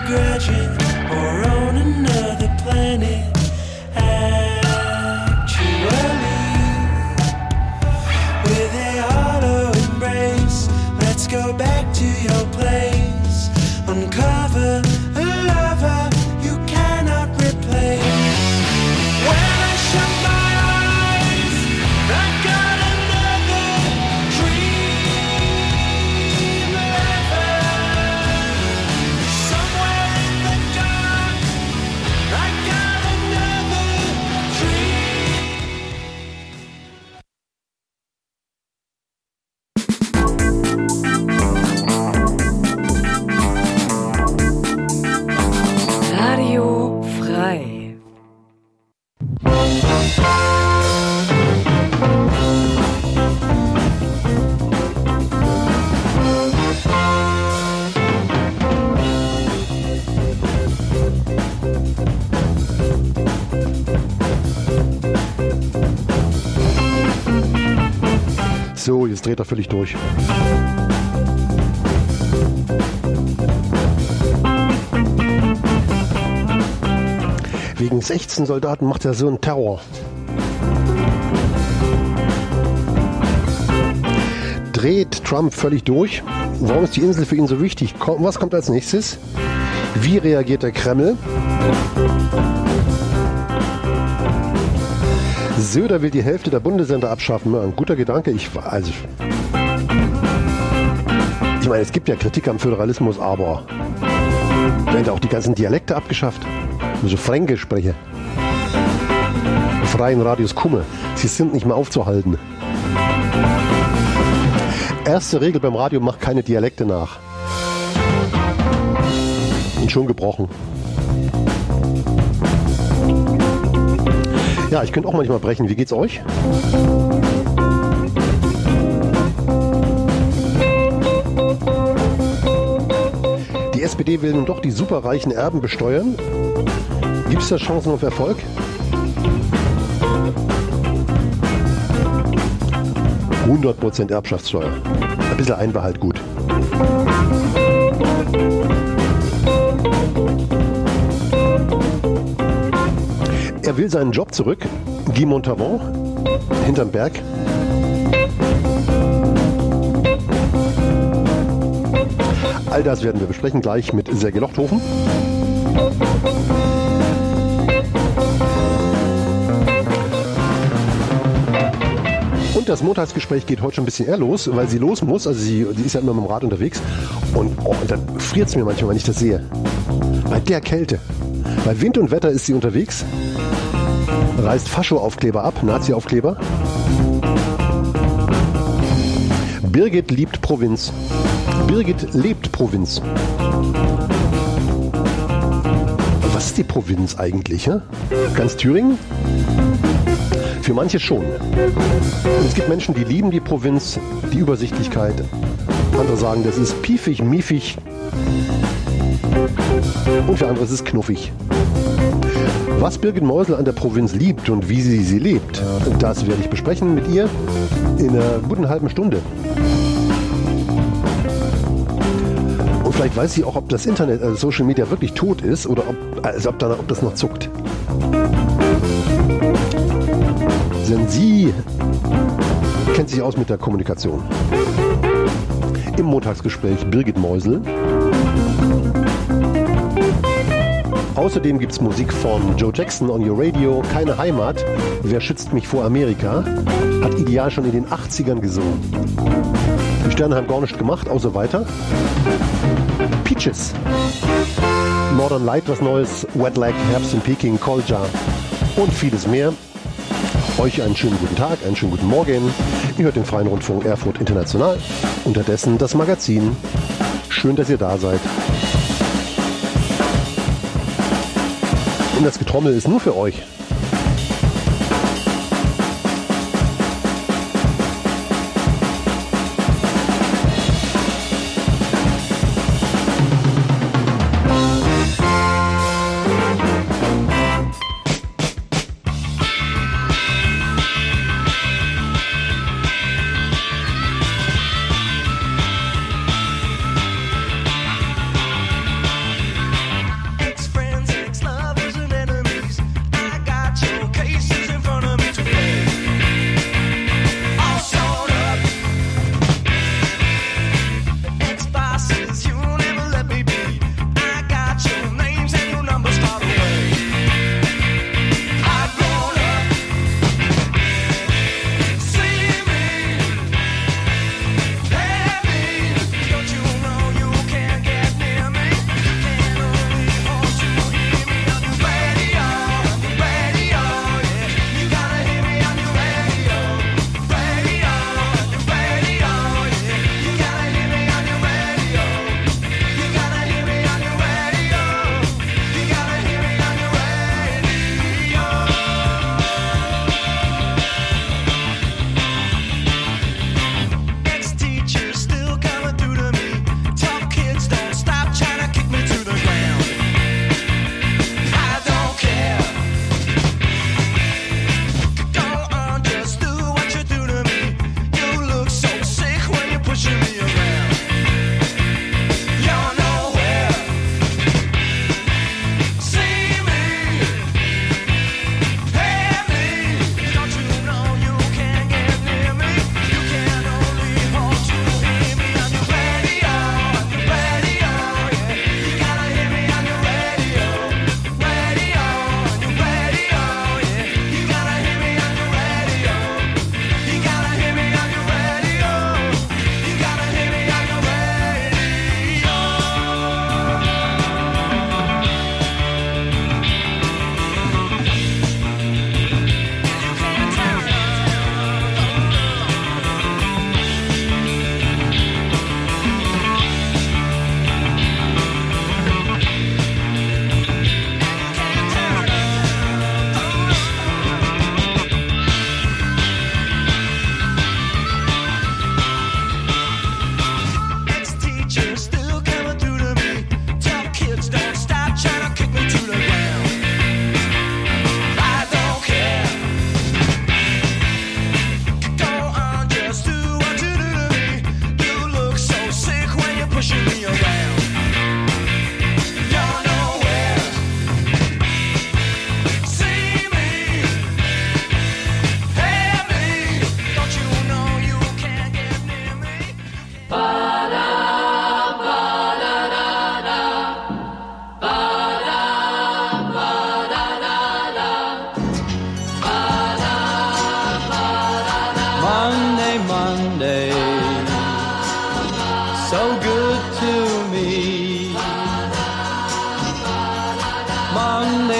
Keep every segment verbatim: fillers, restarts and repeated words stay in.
begrudging or on another planet. Actually, with a hollow embrace, let's go back to your place. Uncover a lover you cannot replace. When I shut my eyes, I got another dream lover. Somewhere in the dark, I got another Radio frei. So, jetzt dreht er völlig durch. Wegen sechzehn Soldaten macht er so einen Terror. Dreht Trump völlig durch? Warum ist die Insel für ihn so wichtig? Was kommt als nächstes? Wie reagiert der Kreml? Söder will die Hälfte der Bundesländer abschaffen. Ein guter Gedanke. Ich, also, ich meine, es gibt ja Kritik am Föderalismus, aber werden auch die ganzen Dialekte abgeschafft. So Fränkisch spreche. Freien Radius Kumme. Sie sind nicht mehr aufzuhalten. Erste Regel beim Radio: macht keine Dialekte nach. Und schon gebrochen. Ja, ich könnte auch manchmal brechen. Wie geht's euch? Die S P D will nun doch die superreichen Erben besteuern. Gibt es da Chancen auf Erfolg? hundert Prozent Erbschaftssteuer. Ein bisschen Einbehalt gut. Er will seinen Job zurück. Guy Montauban, hinterm Berg. All das werden wir besprechen gleich mit Sergej Lochthofen. Und das Montagsgespräch geht heute schon ein bisschen eher los, weil sie los muss. Also sie, die ist ja immer mit dem Rad unterwegs. Und, oh, und dann friert es mir manchmal, wenn ich das sehe. Bei der Kälte. Bei Wind und Wetter ist sie unterwegs. Reißt Fascho-Aufkleber ab, Nazi-Aufkleber. Birgit liebt Provinz. Birgit lebt Provinz. Was ist die Provinz eigentlich? Hä? Ganz Thüringen? Für manche schon. Und es gibt Menschen, die lieben die Provinz, die Übersichtlichkeit. Andere sagen, das ist piefig, miefig. Und für andere ist es knuffig. Was Birgit Meusel an der Provinz liebt und wie sie sie lebt, das werde ich besprechen mit ihr in einer guten halben Stunde. Und vielleicht weiß sie auch, ob das Internet, also Social Media wirklich tot ist oder ob, also ob, da, ob das noch zuckt. Denn sie kennt sich aus mit der Kommunikation. Im Montagsgespräch Birgit Meusel. Außerdem gibt es Musik von Joe Jackson on Your Radio. Keine Heimat. Wer schützt mich vor Amerika? Hat Ideal schon in den achtzigern gesungen. Die Sterne haben gar nichts gemacht, außer weiter. Peaches. Northern Light, was Neues. Wet Leg, Herbst in Peking, Kolja und vieles mehr. Euch einen schönen guten Tag, einen schönen guten Morgen. Ihr hört den Freien Rundfunk Erfurt International. Unterdessen das Magazin. Schön, dass ihr da seid. Und das Getrommel ist nur für euch.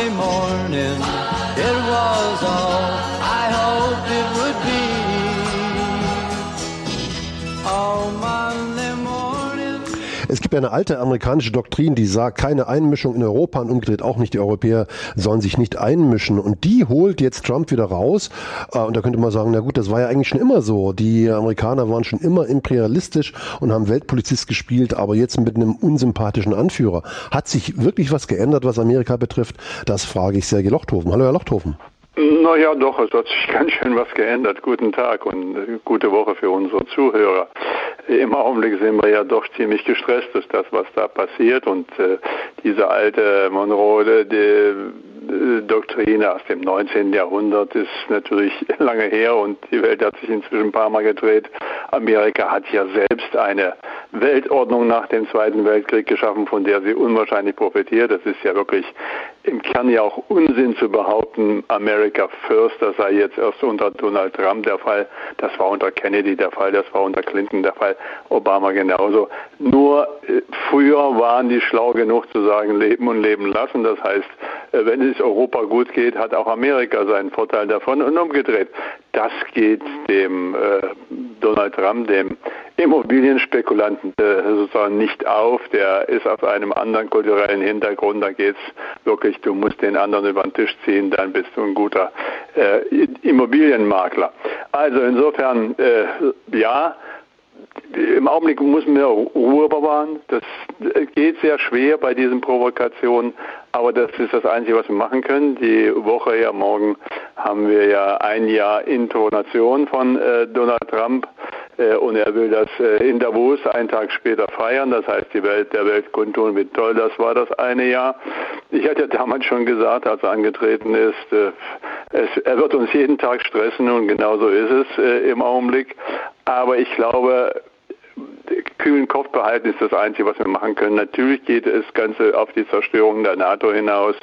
Monday morning, it was all I hoped it would be. All Monday morning. Es gibt ja eine alte amerikanische Doktrin, die sagt, keine Einmischung in Europa und umgedreht auch nicht, die Europäer sollen sich nicht einmischen. Und die holt jetzt Trump wieder raus. Und da könnte man sagen, na gut, das war ja eigentlich schon immer so. Die Amerikaner waren schon immer imperialistisch und haben Weltpolizist gespielt, aber jetzt mit einem unsympathischen Anführer. Hat sich wirklich was geändert, was Amerika betrifft? Das frage ich Sergej Lochthofen. Hallo, Herr Lochthofen. Naja, doch, es hat sich ganz schön was geändert. Guten Tag und gute Woche für unsere Zuhörer. Im Augenblick sind wir ja doch ziemlich gestresst durch das, was da passiert. Und äh, diese alte Monroe, die Doktrine aus dem neunzehnten Jahrhundert ist natürlich lange her und die Welt hat sich inzwischen ein paar Mal gedreht. Amerika hat ja selbst eine Weltordnung nach dem Zweiten Weltkrieg geschaffen, von der sie unwahrscheinlich profitiert. Das ist ja wirklich im Kern ja auch Unsinn zu behaupten, America First, das sei jetzt erst unter Donald Trump der Fall. Das war unter Kennedy der Fall, das war unter Clinton der Fall, Obama genauso. Nur äh, früher waren die schlau genug zu sagen, leben und leben lassen. Das heißt, äh, wenn es Europa gut geht, hat auch Amerika seinen Vorteil davon und umgedreht. Das geht dem äh, Donald Trump, dem Immobilienspekulanten äh, sozusagen nicht auf. Der ist auf einem anderen kulturellen Hintergrund. Da geht's wirklich, du musst den anderen über den Tisch ziehen, dann bist du ein guter äh, Immobilienmakler. Also insofern, äh, ja, im Augenblick müssen wir Ruhe bewahren. Das geht sehr schwer bei diesen Provokationen, aber das ist das Einzige, was wir machen können. Die Woche, ja morgen, haben wir ja ein Jahr Intonation von äh, Donald Trump äh, und er will das äh, in Davos einen Tag später feiern. Das heißt, die Welt der Welt kundtun, wie toll das war, das eine Jahr. Ich hatte ja damals schon gesagt, als er angetreten ist, äh, es, er wird uns jeden Tag stressen und genauso ist es äh, im Augenblick. Aber ich glaube, kühlen Kopf behalten ist das Einzige, was wir machen können. Natürlich geht das Ganze auf die Zerstörung der NATO hinaus.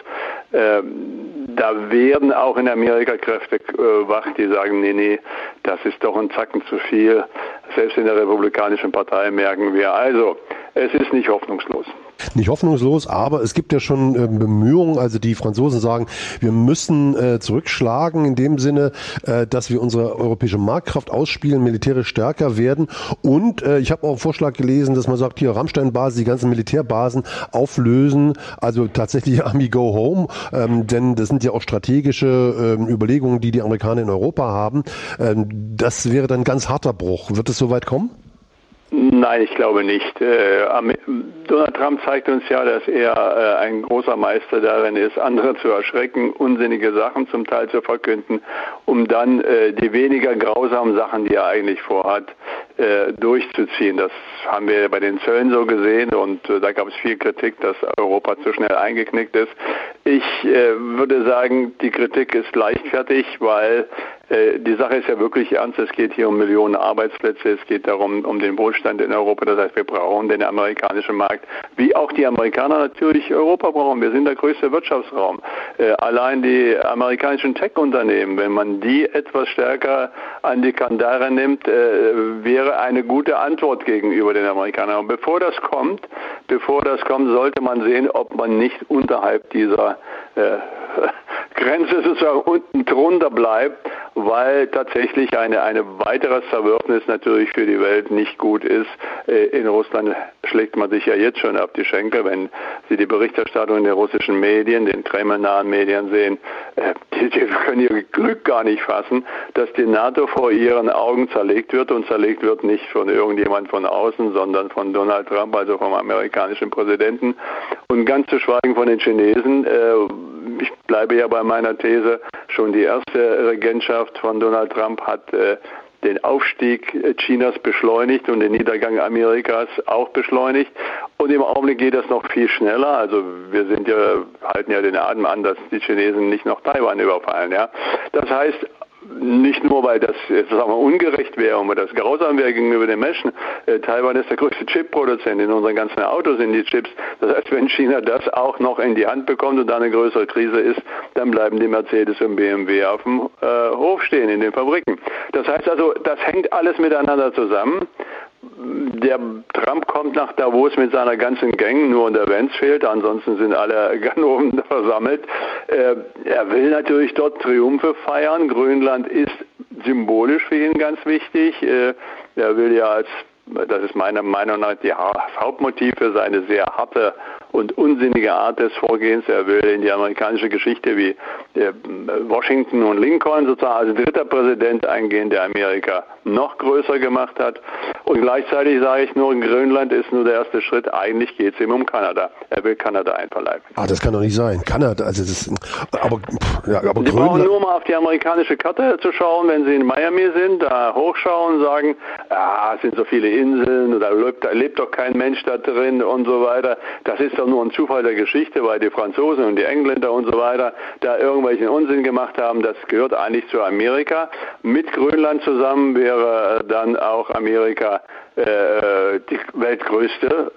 Ähm, da werden auch in Amerika Kräfte äh, wach, die sagen, nee, nee, das ist doch ein Zacken zu viel. Selbst in der Republikanischen Partei merken wir, also, es ist nicht hoffnungslos. Nicht hoffnungslos, aber es gibt ja schon äh, Bemühungen, also die Franzosen sagen, wir müssen äh, zurückschlagen in dem Sinne, äh, dass wir unsere europäische Marktkraft ausspielen, militärisch stärker werden und äh, ich habe auch einen Vorschlag gelesen, dass man sagt, hier Rammstein-Basis, die ganzen Militärbasen auflösen, also tatsächlich Army go home, ähm, denn das sind ja auch strategische ähm, Überlegungen, die die Amerikaner in Europa haben. Ähm, das wäre dann ein ganz harter Bruch. Wird es soweit kommen? Nein, ich glaube nicht. Äh, Donald Trump zeigt uns ja, dass er äh, ein großer Meister darin ist, andere zu erschrecken, unsinnige Sachen zum Teil zu verkünden, um dann äh, die weniger grausamen Sachen, die er eigentlich vorhat, äh, durchzuziehen. Das haben wir bei den Zöllen so gesehen und äh, da gab es viel Kritik, dass Europa zu schnell eingeknickt ist. Ich äh, würde sagen, die Kritik ist leichtfertig, weil äh, die Sache ist ja wirklich ernst. Es geht hier um Millionen Arbeitsplätze, es geht darum, um den Wohlstand in Europa. Das heißt, wir brauchen den amerikanischen Markt, wie auch die Amerikaner natürlich Europa brauchen. Wir sind der größte Wirtschaftsraum. Äh, allein die amerikanischen Tech-Unternehmen, wenn man die etwas stärker an die Kandare nimmt, äh, wäre eine gute Antwort gegenüber den Amerikanern. Und bevor das kommt, bevor das kommt, sollte man sehen, ob man nicht unterhalb dieser äh, Grenze sozusagen unten drunter bleibt, weil tatsächlich eine, eine weitere Zerwürfnis natürlich für die Welt nicht gut ist. In Russland schlägt man sich ja jetzt schon auf die Schenkel, wenn Sie die Berichterstattung in den russischen Medien, den kremlnahen Medien sehen, die, die können ihr Glück gar nicht fassen, dass die NATO vor ihren Augen zerlegt wird und zerlegt wird nicht von irgendjemand von außen, sondern von Donald Trump, also vom amerikanischen Präsidenten und ganz zu schweigen von den Chinesen. Ich bleibe ja bei meiner These, schon die erste Regentschaft von Donald Trump hat äh, den Aufstieg Chinas beschleunigt und den Niedergang Amerikas auch beschleunigt. Und im Augenblick geht das noch viel schneller. Also wir sind ja, halten ja den Atem an, dass die Chinesen nicht noch Taiwan überfallen. Ja, das heißt, nicht nur, weil das sagen wir, ungerecht wäre und weil das grausam wäre gegenüber den Menschen. Äh, Taiwan ist der größte Chip-Produzent. In unseren ganzen Autos sind die Chips. Das heißt, wenn China das auch noch in die Hand bekommt und da eine größere Krise ist, dann bleiben die Mercedes und B M W auf dem äh, Hof stehen in den Fabriken. Das heißt also, das hängt alles miteinander zusammen. der Trump kommt nach Davos mit seiner ganzen Gang, nur der Vance fehlt, ansonsten sind alle Ganoven versammelt. Äh, er will natürlich dort Triumphe feiern. Grönland ist symbolisch für ihn ganz wichtig. Äh, er will ja als, das ist meiner Meinung nach das Hauptmotiv für seine sehr harte und unsinnige Art des Vorgehens. Er will in die amerikanische Geschichte wie Washington und Lincoln sozusagen als dritter Präsident eingehen, der Amerika noch größer gemacht hat. Und gleichzeitig sage ich nur, Grönland ist nur der erste Schritt. Eigentlich geht es ihm um Kanada. Er will Kanada einverleiben. Ah, das kann doch nicht sein. Kanada, also das ist, aber, ja, aber Sie Grönland... brauchen nur mal auf die amerikanische Karte zu schauen, wenn Sie in Miami sind, da hochschauen und sagen, ah, es sind so viele Inseln, da lebt, da lebt doch kein Mensch da drin und so weiter. Das ist doch nur ein Zufall der Geschichte, weil die Franzosen und die Engländer und so weiter da irgendwelchen Unsinn gemacht haben. Das gehört eigentlich zu Amerika. Mit Grönland zusammen wäre dann auch Amerika äh, die weltgrößte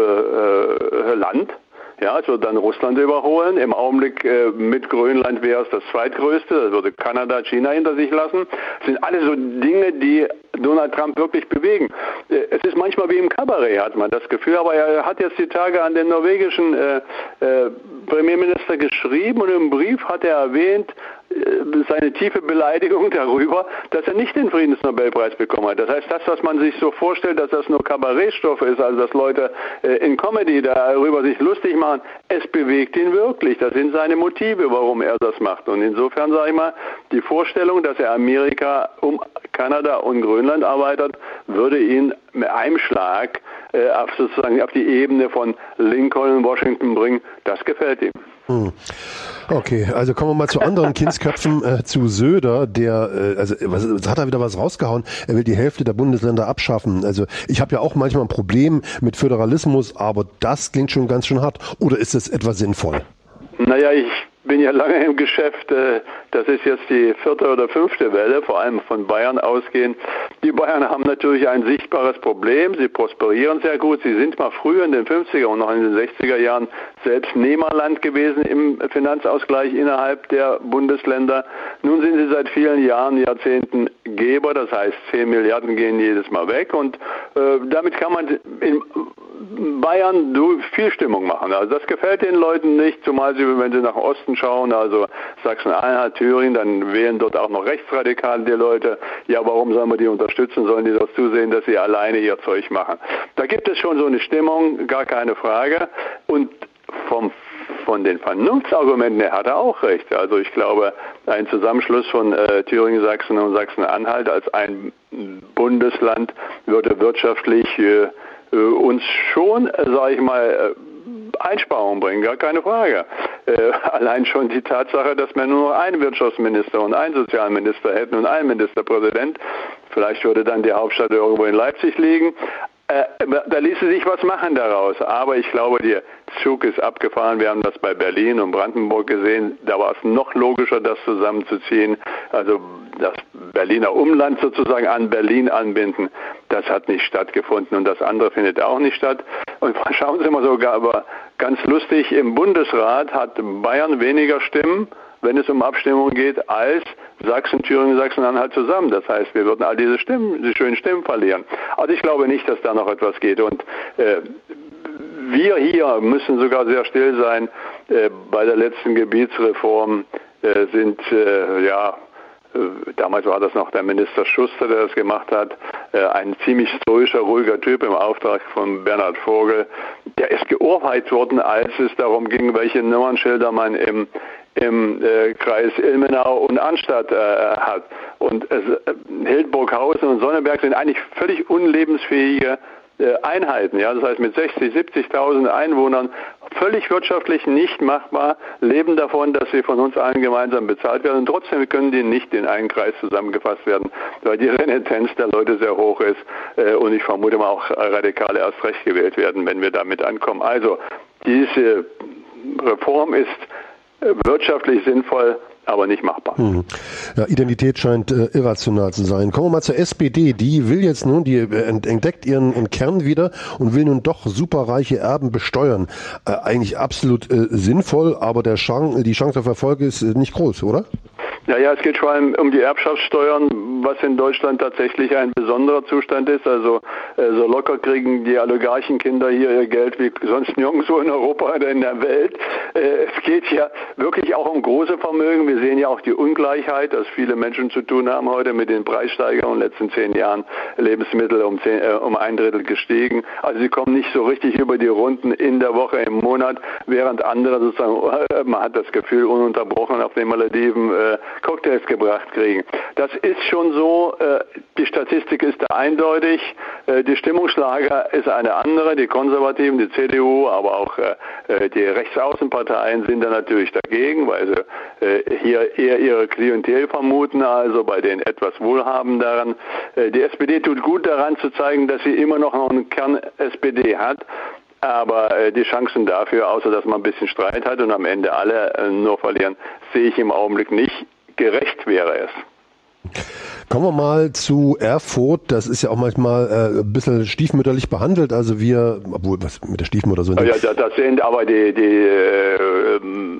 äh, äh, Land. Ja, es wird dann Russland überholen. Im Augenblick äh, mit Grönland wäre es das zweitgrößte. Das würde Kanada, China hinter sich lassen. Das sind alles so Dinge, die Donald Trump wirklich bewegen. Äh, es ist manchmal wie im Kabarett, hat man das Gefühl. Aber er hat jetzt die Tage an den norwegischen äh, äh, Premierminister geschrieben und im Brief hat er erwähnt, seine tiefe Beleidigung darüber, dass er nicht den Friedensnobelpreis bekommen hat. Das heißt, das, was man sich so vorstellt, dass das nur Kabarettstoff ist, also dass Leute äh, in Comedy darüber sich lustig machen, es bewegt ihn wirklich. Das sind seine Motive, warum er das macht. Und insofern sage ich mal, die Vorstellung, dass er Amerika um Kanada und Grönland arbeitet, würde ihn mit einem Schlag äh, auf sozusagen auf die Ebene von Lincoln und Washington bringen. Das gefällt ihm. Hm. Okay, also kommen wir mal zu anderen Kindsköpfen, äh, zu Söder, der, äh, also was, was hat er wieder was rausgehauen, er will die Hälfte der Bundesländer abschaffen. Also ich habe ja auch manchmal ein Problem mit Föderalismus, aber das klingt schon ganz schön hart. Oder ist das etwa sinnvoll? Naja, ich bin ja lange im Geschäft, das ist jetzt die vierte oder fünfte Welle, vor allem von Bayern ausgehend. Die Bayern haben natürlich ein sichtbares Problem, sie prosperieren sehr gut, sie sind mal früher in den fünfziger und noch in den sechziger Jahren selbst Nehmerland gewesen im Finanzausgleich innerhalb der Bundesländer. Nun sind sie seit vielen Jahren, Jahrzehnten Geber, das heißt zehn Milliarden gehen jedes Mal weg und äh, damit kann man in Bayern viel Stimmung machen. Also das gefällt den Leuten nicht, zumal sie, wenn sie nach Osten schauen, also Sachsen-Anhalt, Thüringen, dann wählen dort auch noch rechtsradikal die Leute. Ja, warum sollen wir die unterstützen? Sollen die doch zusehen, dass sie alleine ihr Zeug machen? Da gibt es schon so eine Stimmung, gar keine Frage. Und vom Von den Vernunftsargumenten her hat er auch recht. Also ich glaube, ein Zusammenschluss von äh, Thüringen, Sachsen und Sachsen-Anhalt als ein Bundesland würde wirtschaftlich äh, äh, uns schon, äh, sage ich mal, äh, Einsparungen bringen, gar keine Frage. Äh, allein schon die Tatsache, dass wir nur noch einen Wirtschaftsminister und einen Sozialminister hätten und einen Ministerpräsident. Vielleicht würde dann die Hauptstadt irgendwo in Leipzig liegen. Äh, da ließe sich was machen daraus, aber ich glaube, der Zug ist abgefahren. Wir haben das bei Berlin und Brandenburg gesehen. Da war es noch logischer, das zusammenzuziehen. Also das Berliner Umland sozusagen an Berlin anbinden, das hat nicht stattgefunden und das andere findet auch nicht statt. Und schauen Sie mal sogar, aber ganz lustig, im Bundesrat hat Bayern weniger Stimmen, wenn es um Abstimmungen geht, als Sachsen, Thüringen, Sachsen-Anhalt zusammen. Das heißt, wir würden all diese Stimmen, diese schönen Stimmen verlieren. Also ich glaube nicht, dass da noch etwas geht. Und äh, wir hier müssen sogar sehr still sein. Äh, bei der letzten Gebietsreform äh, sind, äh, ja, äh, damals war das noch der Minister Schuster, der das gemacht hat, äh, ein ziemlich stoischer, ruhiger Typ im Auftrag von Bernhard Vogel. Der ist geohrfeigt worden, als es darum ging, welche Nummernschilder man im im äh, Kreis Ilmenau und Arnstadt äh, hat. Und äh, Hildburghausen und Sonneberg sind eigentlich völlig unlebensfähige äh, Einheiten. Ja? Das heißt, mit sechzig, siebzigtausend Einwohnern völlig wirtschaftlich nicht machbar, leben davon, dass sie von uns allen gemeinsam bezahlt werden. Und trotzdem können die nicht in einen Kreis zusammengefasst werden, weil die Renitenz der Leute sehr hoch ist. Äh, und ich vermute mal auch Radikale erst recht gewählt werden, wenn wir damit ankommen. Also diese Reform ist wirtschaftlich sinnvoll, aber nicht machbar. Hm. Ja, Identität scheint äh, irrational zu sein. Kommen wir mal zur S P D. Die will jetzt nun, die äh, entdeckt ihren, ihren Kern wieder und will nun doch superreiche Erben besteuern. Äh, eigentlich absolut äh, sinnvoll, aber der Chance, die Chance auf Erfolg ist äh, nicht groß, oder? Ja, ja, es geht vor allem um die Erbschaftssteuern, was in Deutschland tatsächlich ein besonderer Zustand ist. Also äh, so locker kriegen die Oligarchenkinder hier ihr Geld wie sonst nirgendwo in Europa oder in der Welt. Äh, es geht ja wirklich auch um große Vermögen. Wir sehen ja auch die Ungleichheit, dass viele Menschen zu tun haben heute mit den Preissteigerungen. In den letzten zehn Jahren Lebensmittel um, zehn, äh, um ein Drittel gestiegen. Also sie kommen nicht so richtig über die Runden in der Woche, im Monat, während andere sozusagen, äh, man hat das Gefühl, ununterbrochen auf den Malediven äh, Cocktails gebracht kriegen. Das ist schon so, äh, die Statistik ist da eindeutig, äh, die Stimmungslage ist eine andere, die Konservativen, die C D U, aber auch äh, die Rechtsaußenparteien sind da natürlich dagegen, weil sie äh, hier eher ihre Klientel vermuten, also bei den etwas Wohlhabenderen. Äh, die S P D tut gut daran zu zeigen, dass sie immer noch einen Kern S P D hat. Aber äh, die Chancen dafür, außer dass man ein bisschen Streit hat und am Ende alle äh, nur verlieren, sehe ich im Augenblick nicht. Gerecht wäre es. Kommen wir mal zu Erfurt. Das ist ja auch manchmal äh, ein bisschen stiefmütterlich behandelt. Also wir, obwohl, was mit der Stiefmutter so... Ja, das, das sind aber die, die äh,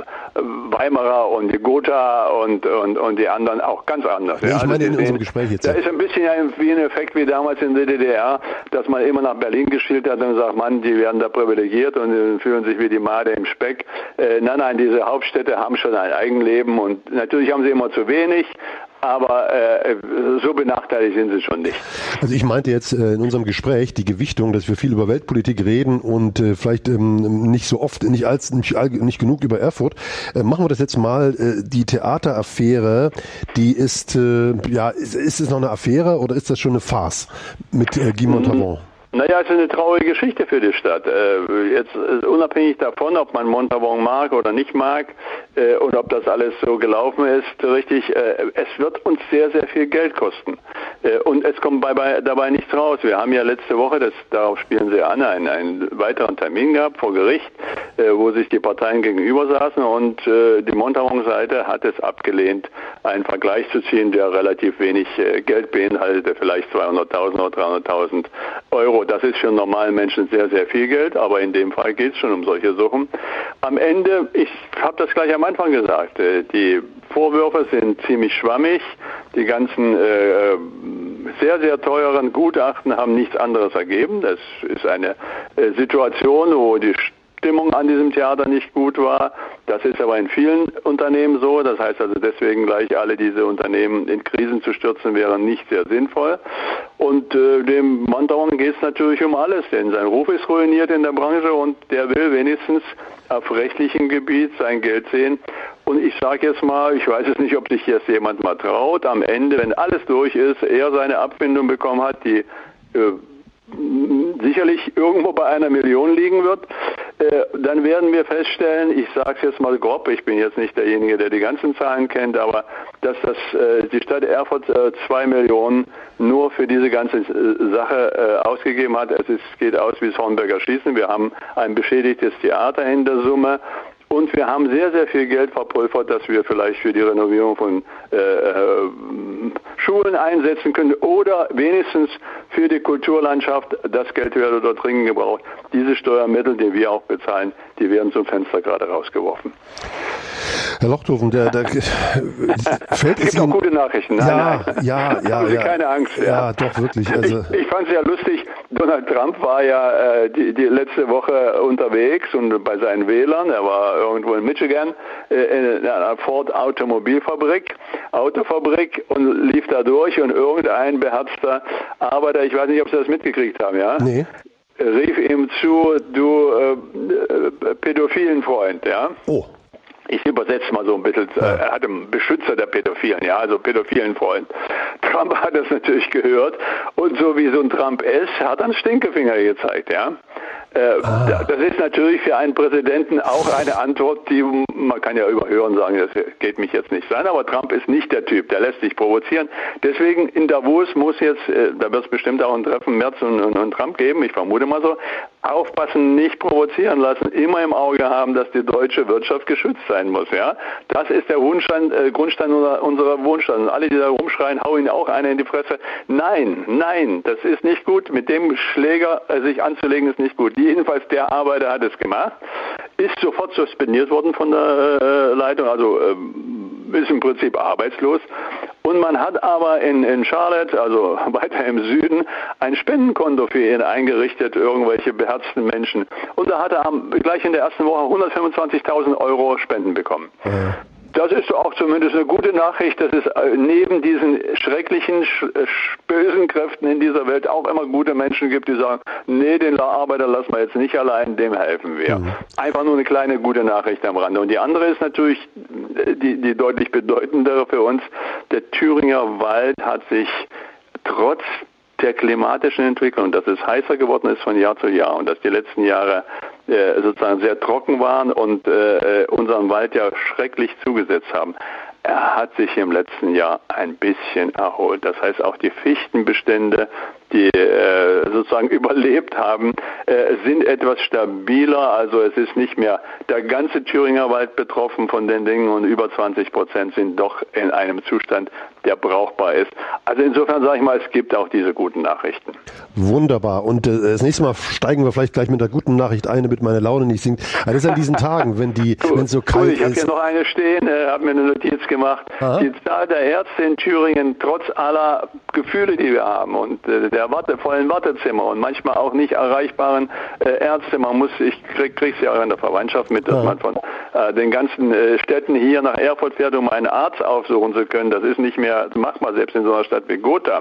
Weimarer und die Gotha und, und, und die anderen auch ganz anders. Nee, ja. Ich meine also in sehen, unserem Gespräch jetzt. Da ist ein bisschen wie ein Effekt wie damals in der D D R, dass man immer nach Berlin geschielt hat und sagt, Mann, die werden da privilegiert und fühlen sich wie die Made im Speck. Äh, nein, nein, diese Hauptstädte haben schon ein Eigenleben und natürlich haben sie immer zu wenig. Aber äh, so benachteiligt sind sie schon nicht. Also ich meinte jetzt äh, in unserem Gespräch die Gewichtung, dass wir viel über Weltpolitik reden und äh, vielleicht ähm, nicht so oft, nicht als nicht, nicht genug über Erfurt. Äh, machen wir das jetzt mal. Äh, die Theateraffäre, die ist, äh, ja, ist, ist es noch eine Affäre oder ist das schon eine Farce mit äh, Guy Montauban? Naja, es ist eine traurige Geschichte für die Stadt. Äh, jetzt äh, unabhängig davon, ob man Montauban mag oder nicht mag äh, und ob das alles so gelaufen ist, richtig, äh, es wird uns sehr, sehr viel Geld kosten. Äh, und es kommt bei, bei, dabei nichts raus. Wir haben ja letzte Woche, das, darauf spielen Sie an, einen, einen weiteren Termin gehabt vor Gericht, äh, wo sich die Parteien gegenüber saßen und äh, die Montauban-Seite hat es abgelehnt, einen Vergleich zu ziehen, der relativ wenig äh, Geld beinhaltete, vielleicht zweihunderttausend oder dreihunderttausend Euro. Das ist für normalen Menschen sehr, sehr viel Geld, aber in dem Fall geht es schon um solche Sachen. Am Ende, ich habe das gleich am Anfang gesagt, die Vorwürfe sind ziemlich schwammig, die ganzen äh, sehr, sehr teuren Gutachten haben nichts anderes ergeben. Das ist eine äh, Situation, wo die Stimmung an diesem Theater nicht gut war. Das ist aber in vielen Unternehmen so. Das heißt also deswegen gleich alle diese Unternehmen in Krisen zu stürzen, wäre nicht sehr sinnvoll. Und äh, dem Montauban geht es natürlich um alles, denn sein Ruf ist ruiniert in der Branche und der will wenigstens auf rechtlichem Gebiet sein Geld sehen. Und ich sage jetzt mal, ich weiß es nicht, ob sich jetzt jemand mal traut, am Ende, wenn alles durch ist, er seine Abfindung bekommen hat, die äh, sicherlich irgendwo bei einer Million liegen wird, äh, dann werden wir feststellen, ich sage es jetzt mal grob, ich bin jetzt nicht derjenige, der die ganzen Zahlen kennt, aber dass das äh, die Stadt Erfurt äh, zwei Millionen nur für diese ganze äh, Sache äh, ausgegeben hat. Es ist, geht aus wie das Hornberger Schießen. Wir haben ein beschädigtes Theater in der Summe. Und wir haben sehr, sehr viel Geld verpulvert, das wir vielleicht für die Renovierung von äh, äh, Schulen einsetzen können oder wenigstens für die Kulturlandschaft. Das Geld wird dort dringend gebraucht. Diese Steuermittel, die wir auch bezahlen, die werden zum Fenster gerade rausgeworfen. Herr Lochthofen, der, der fällt es gibt auch gute Nachrichten. Nein, ja, nein. ja, ja, Haben Sie ja. keine Angst. Ja, ja doch wirklich. Also ich ich fand es ja lustig. Donald Trump war ja äh, die, die letzte Woche unterwegs und bei seinen Wählern. Er war irgendwo in Michigan äh, in einer Ford Automobilfabrik, Autofabrik und lief da durch und irgendein beherzter Arbeiter, ich weiß nicht, ob Sie das mitgekriegt haben, ja? Nee. Rief ihm zu, du äh, äh, pädophilen Freund, ja? Oh. Ich übersetze mal so ein bisschen, ja. Er hat einen Beschützer der Pädophilen, ja, also pädophilen Freund. Trump hat das natürlich gehört und so wie so ein Trump ist, hat er einen Stinkefinger gezeigt, ja. Äh, ah. Das ist natürlich für einen Präsidenten auch eine Antwort, die man kann ja überhören sagen, das geht mich jetzt nicht sein, aber Trump ist nicht der Typ, der lässt sich provozieren. Deswegen in Davos muss jetzt, äh, da wird es bestimmt auch ein Treffen Merz und, und, und Trump geben, ich vermute mal so, aufpassen, nicht provozieren lassen, immer im Auge haben, dass die deutsche Wirtschaft geschützt sein muss, ja. Das ist der Wunschstand, äh, Grundstein unserer, unserer Wunschstand. Und alle, die da rumschreien, hau ihnen auch einer in die Fresse. Nein, nein, das ist nicht gut. Mit dem Schläger äh, sich anzulegen, ist nicht gut. Jedenfalls der Arbeiter hat es gemacht, ist sofort suspendiert worden von der äh, Leitung, also äh, ist im Prinzip arbeitslos. Und man hat aber in, in Charlotte, also weiter im Süden, ein Spendenkonto für ihn eingerichtet, irgendwelche beherzten Menschen. Und da hat er am, gleich in der ersten Woche hundertfünfundzwanzigtausend Euro Spenden bekommen. Ja. Das ist auch zumindest eine gute Nachricht, dass es neben diesen schrecklichen, bösen Kräften in dieser Welt auch immer gute Menschen gibt, die sagen, nee, den Arbeiter lassen wir jetzt nicht allein, dem helfen wir. Mhm. Einfach nur eine kleine gute Nachricht am Rande. Und die andere ist natürlich die, die deutlich bedeutendere für uns. Der Thüringer Wald hat sich trotz der klimatischen Entwicklung, dass es heißer geworden ist von Jahr zu Jahr und dass die letzten Jahre äh, sozusagen sehr trocken waren und äh, unseren Wald ja schrecklich zugesetzt haben. Er hat sich im letzten Jahr ein bisschen erholt. Das heißt, auch die Fichtenbestände, die äh, sozusagen überlebt haben, äh, sind etwas stabiler. Also es ist nicht mehr der ganze Thüringer Wald betroffen von den Dingen und über zwanzig Prozent sind doch in einem Zustand, der brauchbar ist. Also insofern sage ich mal, es gibt auch diese guten Nachrichten. Wunderbar. Und äh, das nächste Mal steigen wir vielleicht gleich mit der guten Nachricht ein, damit meine Laune nicht sinkt. Aber das ist an diesen Tagen, wenn die, wenn es so kalt ist. Ich habe hier noch eine stehen, äh, habe mir eine Notiz gemacht. Aha. Die Zahl der Ärzte in Thüringen, trotz aller Gefühle, die wir haben und äh, der Warte, vollen Wartezimmer und manchmal auch nicht erreichbaren äh, Ärzte. Man muss, ich krieg, krieg's ja auch in der Verwandtschaft mit, dass ja. man von äh, den ganzen äh, Städten hier nach Erfurt fährt, um einen Arzt aufsuchen zu können. Das ist nicht mehr machbar, selbst in so einer Stadt wie Gotha.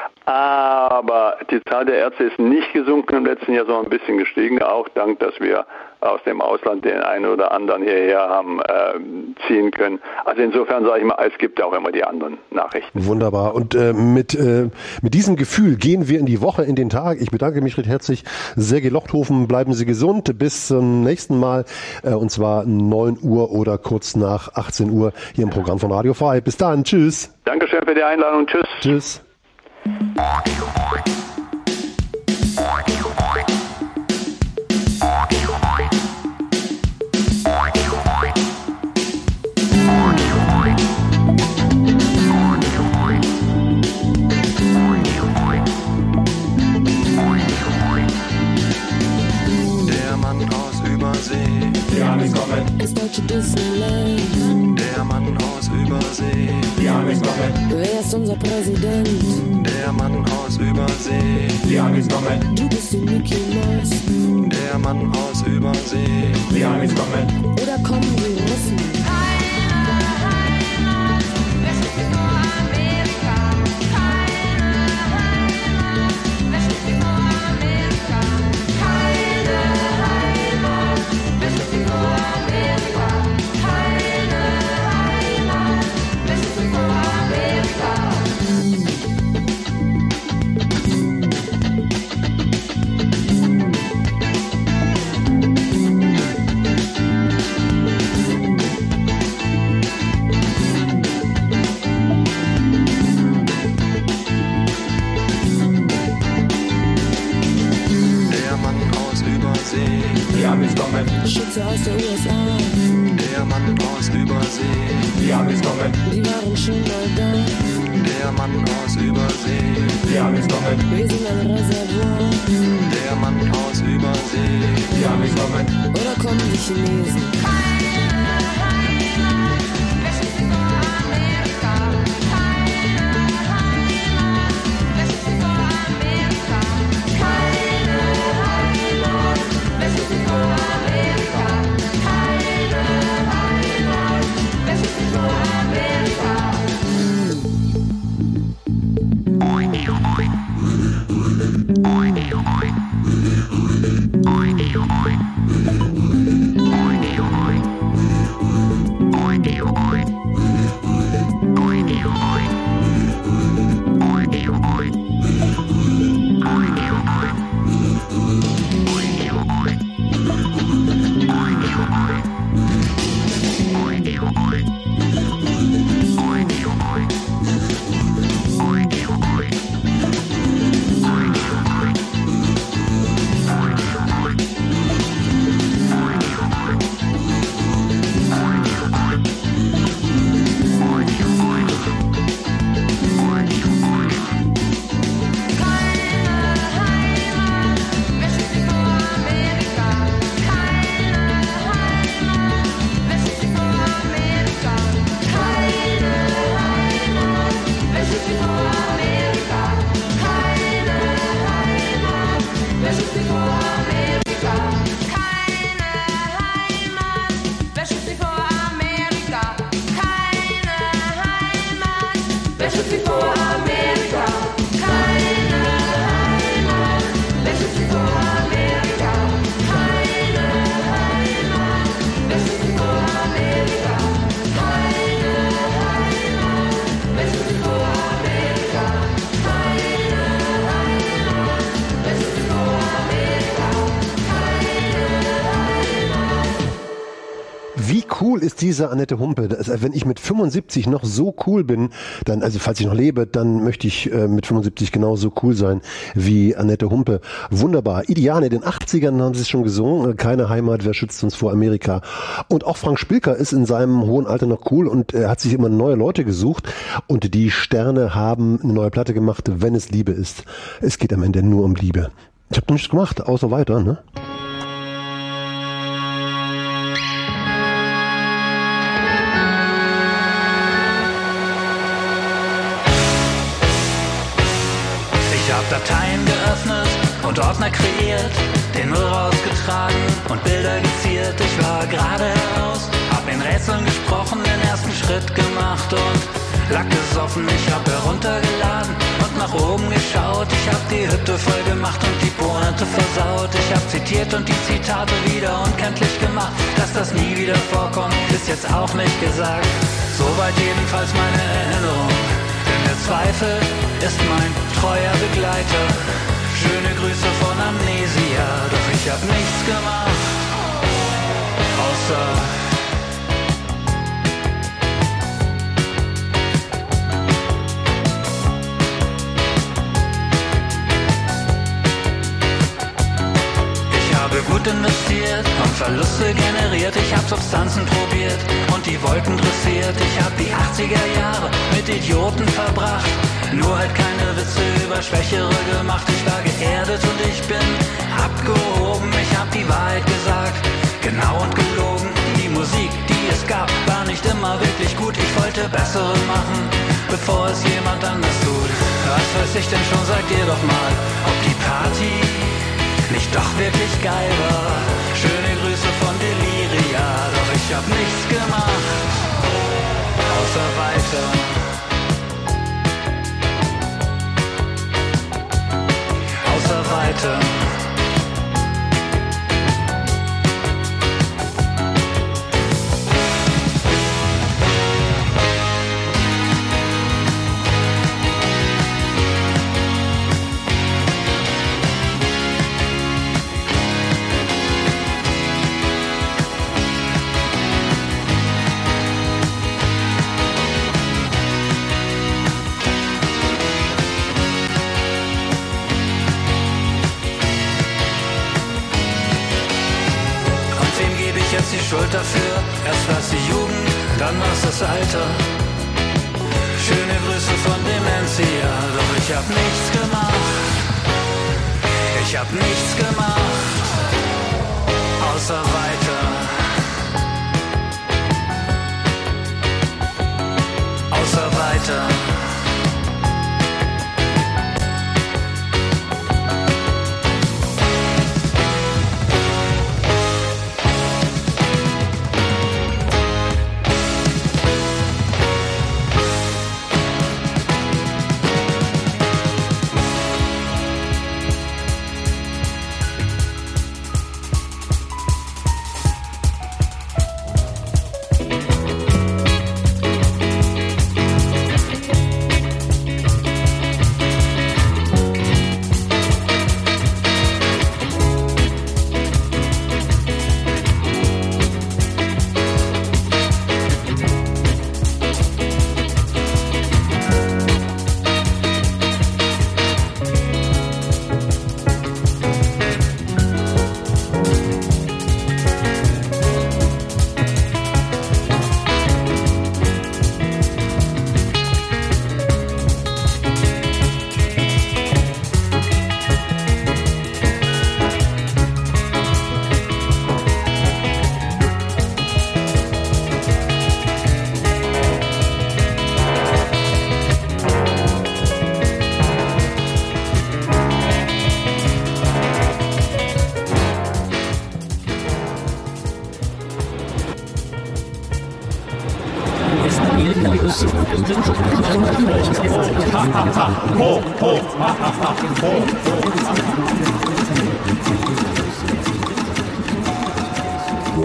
Aber die Zahl der Ärzte ist nicht gesunken im letzten Jahr, sondern ein bisschen gestiegen, auch dank, dass wir aus dem Ausland den einen oder anderen hierher haben äh, ziehen können. Also insofern sage ich mal, es gibt auch immer die anderen Nachrichten. Wunderbar. Und äh, mit äh, mit diesem Gefühl gehen wir in die Woche, in den Tag. Ich bedanke mich recht herzlich. Sergej Lochthofen, bleiben Sie gesund. Bis zum nächsten Mal. Äh, und zwar neun Uhr oder kurz nach achtzehn Uhr hier im Programm von Radio Frei. Bis dann. Tschüss. Dankeschön für die Einladung. Tschüss. Tschüss. Das deutsche Disneyland. Der Mann aus Übersee. Ja, nichts kommen. Wer ist unser Präsident? Der Mann aus Übersee. Ja, nichts kommen. Du bist die Mickey Mouse. Der Mann aus Übersee. Ja, nichts kommen. Oder kommen die Russen? Keine Heimat, wer schickt mich vor Amerika? Keine Heimat, wer schickt mich vor Amerika? Keine Heimat, wer schickt mich vor Amerika? Keine Heimat, wer schickt mich vor Amerika? Schütze aus der U S A. Der Mann aus Übersee. Ja, nichts kommen. Die waren schon mal da. Der Mann aus Übersee. Ja, nichts kommen. Wir sind ein Reservoir. Der Mann aus Übersee. Ja, nichts kommen. Oder kommen die Chinesen? Keine Heimat, wer schickt mich vor Amerika? Keine Heimat, wer schickt mich vor Amerika? Keine Heimat, wer schickt mich vor Amerika? Oi, oi, oi. Wie cool ist diese Annette Humpe? Das, wenn ich mit fünfundsiebzig noch so cool bin, dann, also falls ich noch lebe, dann möchte ich äh, mit fünfundsiebzig genauso cool sein wie Annette Humpe. Wunderbar. Ideale, in den achtzigern haben sie es schon gesungen. Keine Heimat, wer schützt uns vor Amerika? Und auch Frank Spilker ist in seinem hohen Alter noch cool und er hat sich immer neue Leute gesucht. Und die Sterne haben eine neue Platte gemacht, wenn es Liebe ist. Es geht am Ende nur um Liebe. Ich habe nichts gemacht, außer weiter, ne? Dateien geöffnet und Ordner kreiert, den Müll rausgetragen und Bilder geziert. Ich war gerade heraus, hab in Rätseln gesprochen, den ersten Schritt gemacht und Lack gesoffen. Ich hab heruntergeladen und nach oben geschaut. Ich hab die Hütte voll gemacht und die Pointe versaut. Ich hab zitiert und die Zitate wieder unkenntlich gemacht. Dass das nie wieder vorkommt, ist jetzt auch nicht gesagt. Soweit jedenfalls meine Erinnerung. Der Zweifel ist mein treuer Begleiter. Schöne Grüße von Amnesia, doch ich hab nichts gemacht, außer ich habe gut investiert und Verluste generiert. Ich hab Substanzen probiert und die Wolken dressiert. Ich hab die achtziger Jahre mit Idioten verbracht, nur halt keine Witze über Schwächere gemacht. Ich war geerdet und ich bin abgehoben. Ich hab die Wahrheit gesagt, genau und gelogen. Die Musik, die es gab, war nicht immer wirklich gut. Ich wollte bessere machen, bevor es jemand anders tut. Was weiß ich denn schon, sagt ihr doch mal, ob die Party nicht doch wirklich geil war. Schöne Grüße von Deliria, doch ich hab nichts gemacht, außer weiter. Außer weiter. Schuld dafür, erst war's die Jugend, dann war's das Alter. Schöne Grüße von Dementia, doch ich hab nichts gemacht. Ich hab nichts gemacht, außer weiter. Außer weiter.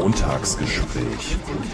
Montagsgespräch.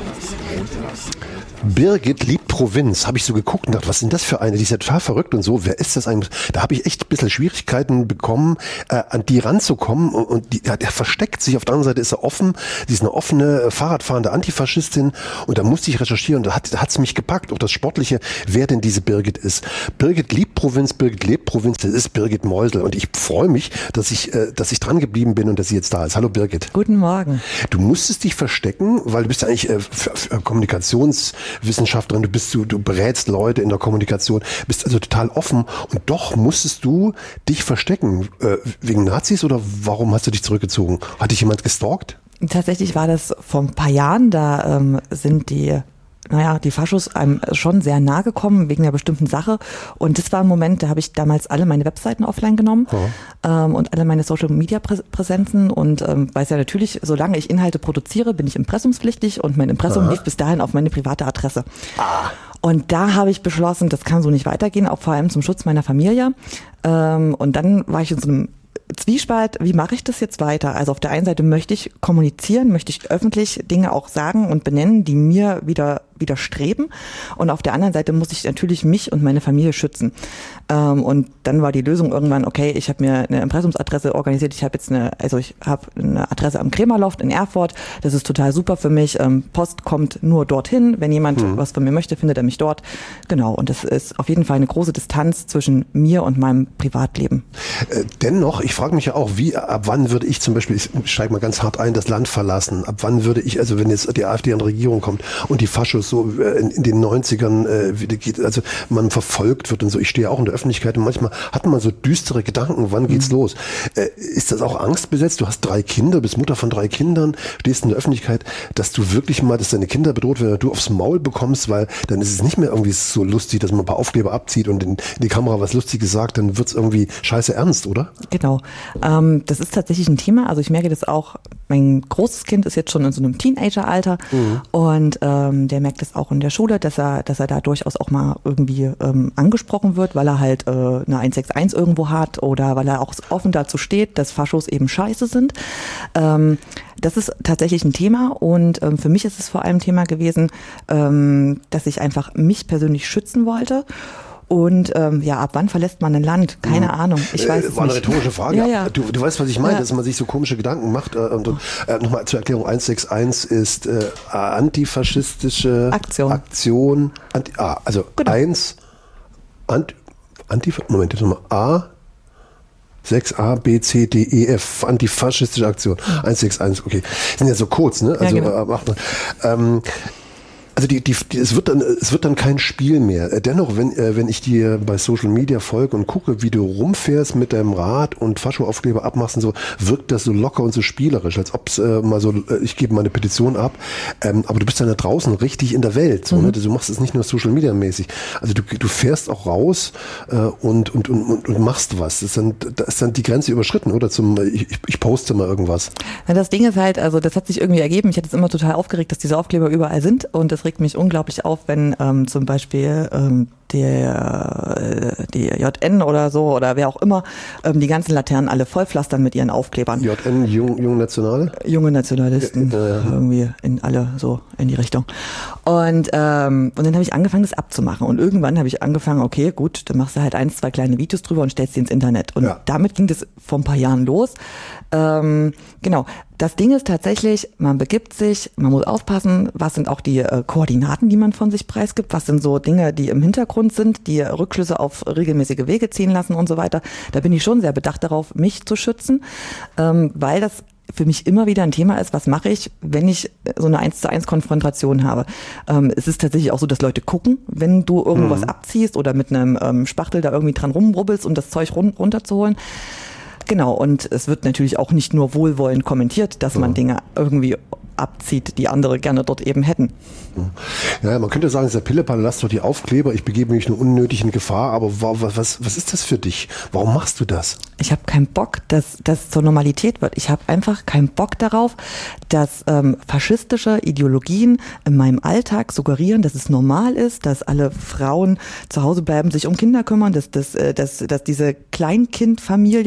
Birgit liebt Provinz, habe ich so geguckt und dachte, was ist denn das für eine? Die ist ja total verrückt und so. Wer ist das eigentlich? Da habe ich echt ein bisschen Schwierigkeiten bekommen, äh, an die ranzukommen. Und, und die, ja, der versteckt sich. Auf der anderen Seite ist er offen. Sie ist eine offene, äh, Fahrradfahrende Antifaschistin. Und da musste ich recherchieren und da hat es mich gepackt. Auch das Sportliche, wer denn diese Birgit ist. Birgit liebt Provinz, Birgit lebt Provinz. Das ist Birgit Meusel. Und ich freue mich, dass ich, äh, dass ich dran geblieben bin und dass sie jetzt da ist. Hallo Birgit. Guten Morgen. Du musstest dich verstecken, weil du bist ja eigentlich äh, für, für Kommunikationswissenschaftlerin, du bist du, du berätst Leute in der Kommunikation, bist also total offen und doch musstest du dich verstecken. Äh, wegen Nazis oder warum hast du dich zurückgezogen? Hat dich jemand gestalkt? Tatsächlich war das vor ein paar Jahren, da ähm, sind die naja, die Faschos einem schon sehr nahe gekommen wegen einer bestimmten Sache. Und das war ein Moment, da habe ich damals alle meine Webseiten offline genommen oh. ähm, und alle meine Social-Media-Präsenzen. Und ähm, weiß ja natürlich, solange ich Inhalte produziere, bin ich impressumspflichtig und mein Impressum Aha. lief bis dahin auf meine private Adresse. Ah. Und da habe ich beschlossen, das kann so nicht weitergehen, auch vor allem zum Schutz meiner Familie. Ähm, und dann war ich in so einem Zwiespalt, wie mache ich das jetzt weiter? Also auf der einen Seite möchte ich kommunizieren, möchte ich öffentlich Dinge auch sagen und benennen, die mir wieder widerstreben. Und auf der anderen Seite muss ich natürlich mich und meine Familie schützen. Ähm, und dann war die Lösung irgendwann, okay, ich habe mir eine Impressumsadresse organisiert. Ich habe jetzt eine, also ich habe eine Adresse am Krämerloft in Erfurt. Das ist total super für mich. Ähm, Post kommt nur dorthin. Wenn jemand mhm. was von mir möchte, findet er mich dort. Genau. Und das ist auf jeden Fall eine große Distanz zwischen mir und meinem Privatleben. Äh, dennoch, ich frage mich ja auch, wie, ab wann würde ich zum Beispiel, ich steige mal ganz hart ein, das Land verlassen? Ab wann würde ich, also wenn jetzt die AfD an die Regierung kommt und die Faschos so in, in den neunzigern äh, wieder geht, also man verfolgt wird und so, ich stehe auch in der Öffentlichkeit und manchmal hat man so düstere Gedanken, wann geht's mhm. los? Äh, ist das auch angstbesetzt? Du hast drei Kinder, bist Mutter von drei Kindern, stehst in der Öffentlichkeit, dass du wirklich mal, dass deine Kinder bedroht werden, du aufs Maul bekommst, weil dann ist es nicht mehr irgendwie so lustig, dass man ein paar Aufkleber abzieht und in, in die Kamera was Lustiges sagt, dann wird's irgendwie scheiße ernst, oder? Genau. Ähm, das ist tatsächlich ein Thema. Also ich merke das auch, mein großes Kind ist jetzt schon in so einem Teenageralter mhm. und ähm, der merkt das auch in der Schule, dass er, dass er da durchaus auch mal irgendwie ähm, angesprochen wird, weil er halt äh, eine eins sechs eins irgendwo hat oder weil er auch offen dazu steht, dass Faschos eben scheiße sind. Ähm, das ist tatsächlich ein Thema und ähm, für mich ist es vor allem ein Thema gewesen, ähm, dass ich einfach mich persönlich schützen wollte. Und ähm, ja, ab wann verlässt man ein Land? Keine hm. Ahnung, ich weiß äh, es war nicht. War eine rhetorische Frage. Ja, ja. Du, du weißt, was ich meine, ja. dass man sich so komische Gedanken macht. Äh, und, und äh, nochmal zur Erklärung, eins sechs eins ist äh, antifaschistische Aktion. Aktion anti, ah, also genau. eins, anti, anti, Moment, jetzt nochmal, A, sechs A, B, C, D, E, F, antifaschistische Aktion. Mhm. eins sechs eins, okay. Das sind ja so Codes, ne? Also, ja, genau. äh, macht man, ähm, Also die, die, die, es wird dann, es wird dann kein Spiel mehr. Dennoch, wenn, äh, wenn ich dir bei Social Media folge und gucke, wie du rumfährst mit deinem Rad und Fascho-Aufkleber abmachst und so, wirkt das so locker und so spielerisch, als ob es äh, mal so, äh, ich gebe meine Petition ab, ähm, aber du bist dann da draußen richtig in der Welt, so, mhm. ne? Du machst es nicht nur Social Media mäßig. Also du, du fährst auch raus äh, und, und, und, und machst was. Das ist dann, da ist dann die Grenze überschritten, oder? Zum, ich, ich poste mal irgendwas. Na, das Ding ist halt, also das hat sich irgendwie ergeben. Ich hatte es immer total aufgeregt, dass diese Aufkleber überall sind und das regt mich unglaublich auf, wenn ähm, zum Beispiel ähm, der, äh, die J N oder so oder wer auch immer ähm, die ganzen Laternen alle vollpflastern mit ihren Aufklebern. J N, Jung, Junge Nationale? Junge Nationalisten, ja, ja. irgendwie in alle so in die Richtung. Und, ähm, und dann habe ich angefangen, das abzumachen und irgendwann habe ich angefangen, okay, gut, dann machst du halt eins, zwei kleine Videos drüber und stellst die ins Internet. Und ja. damit ging das vor ein paar Jahren los. Ähm, genau. Das Ding ist tatsächlich, man begibt sich, man muss aufpassen, was sind auch die äh, Koordinaten, die man von sich preisgibt, was sind so Dinge, die im Hintergrund sind, die Rückschlüsse auf regelmäßige Wege ziehen lassen und so weiter. Da bin ich schon sehr bedacht darauf, mich zu schützen, ähm, weil das für mich immer wieder ein Thema ist, was mache ich, wenn ich so eine eins zu eins Konfrontation habe. Ähm, es ist tatsächlich auch so, dass Leute gucken, wenn du irgendwo mhm. was abziehst oder mit einem ähm, Spachtel da irgendwie dran rumrubbelst, um das Zeug run- runterzuholen. Genau, und es wird natürlich auch nicht nur wohlwollend kommentiert, dass man Dinge irgendwie abzieht, die andere gerne dort eben hätten. Ja, man könnte sagen, es ist der Pillepalle, lass doch die Aufkleber, ich begebe mich nur unnötig in Gefahr, aber was, was, was ist das für dich? Warum machst du das? Ich habe keinen Bock, dass das zur Normalität wird. Ich habe einfach keinen Bock darauf, dass ähm, faschistische Ideologien in meinem Alltag suggerieren, dass es normal ist, dass alle Frauen zu Hause bleiben, sich um Kinder kümmern, dass, dass, dass, dass diese Kleinkindfamilie da propagiert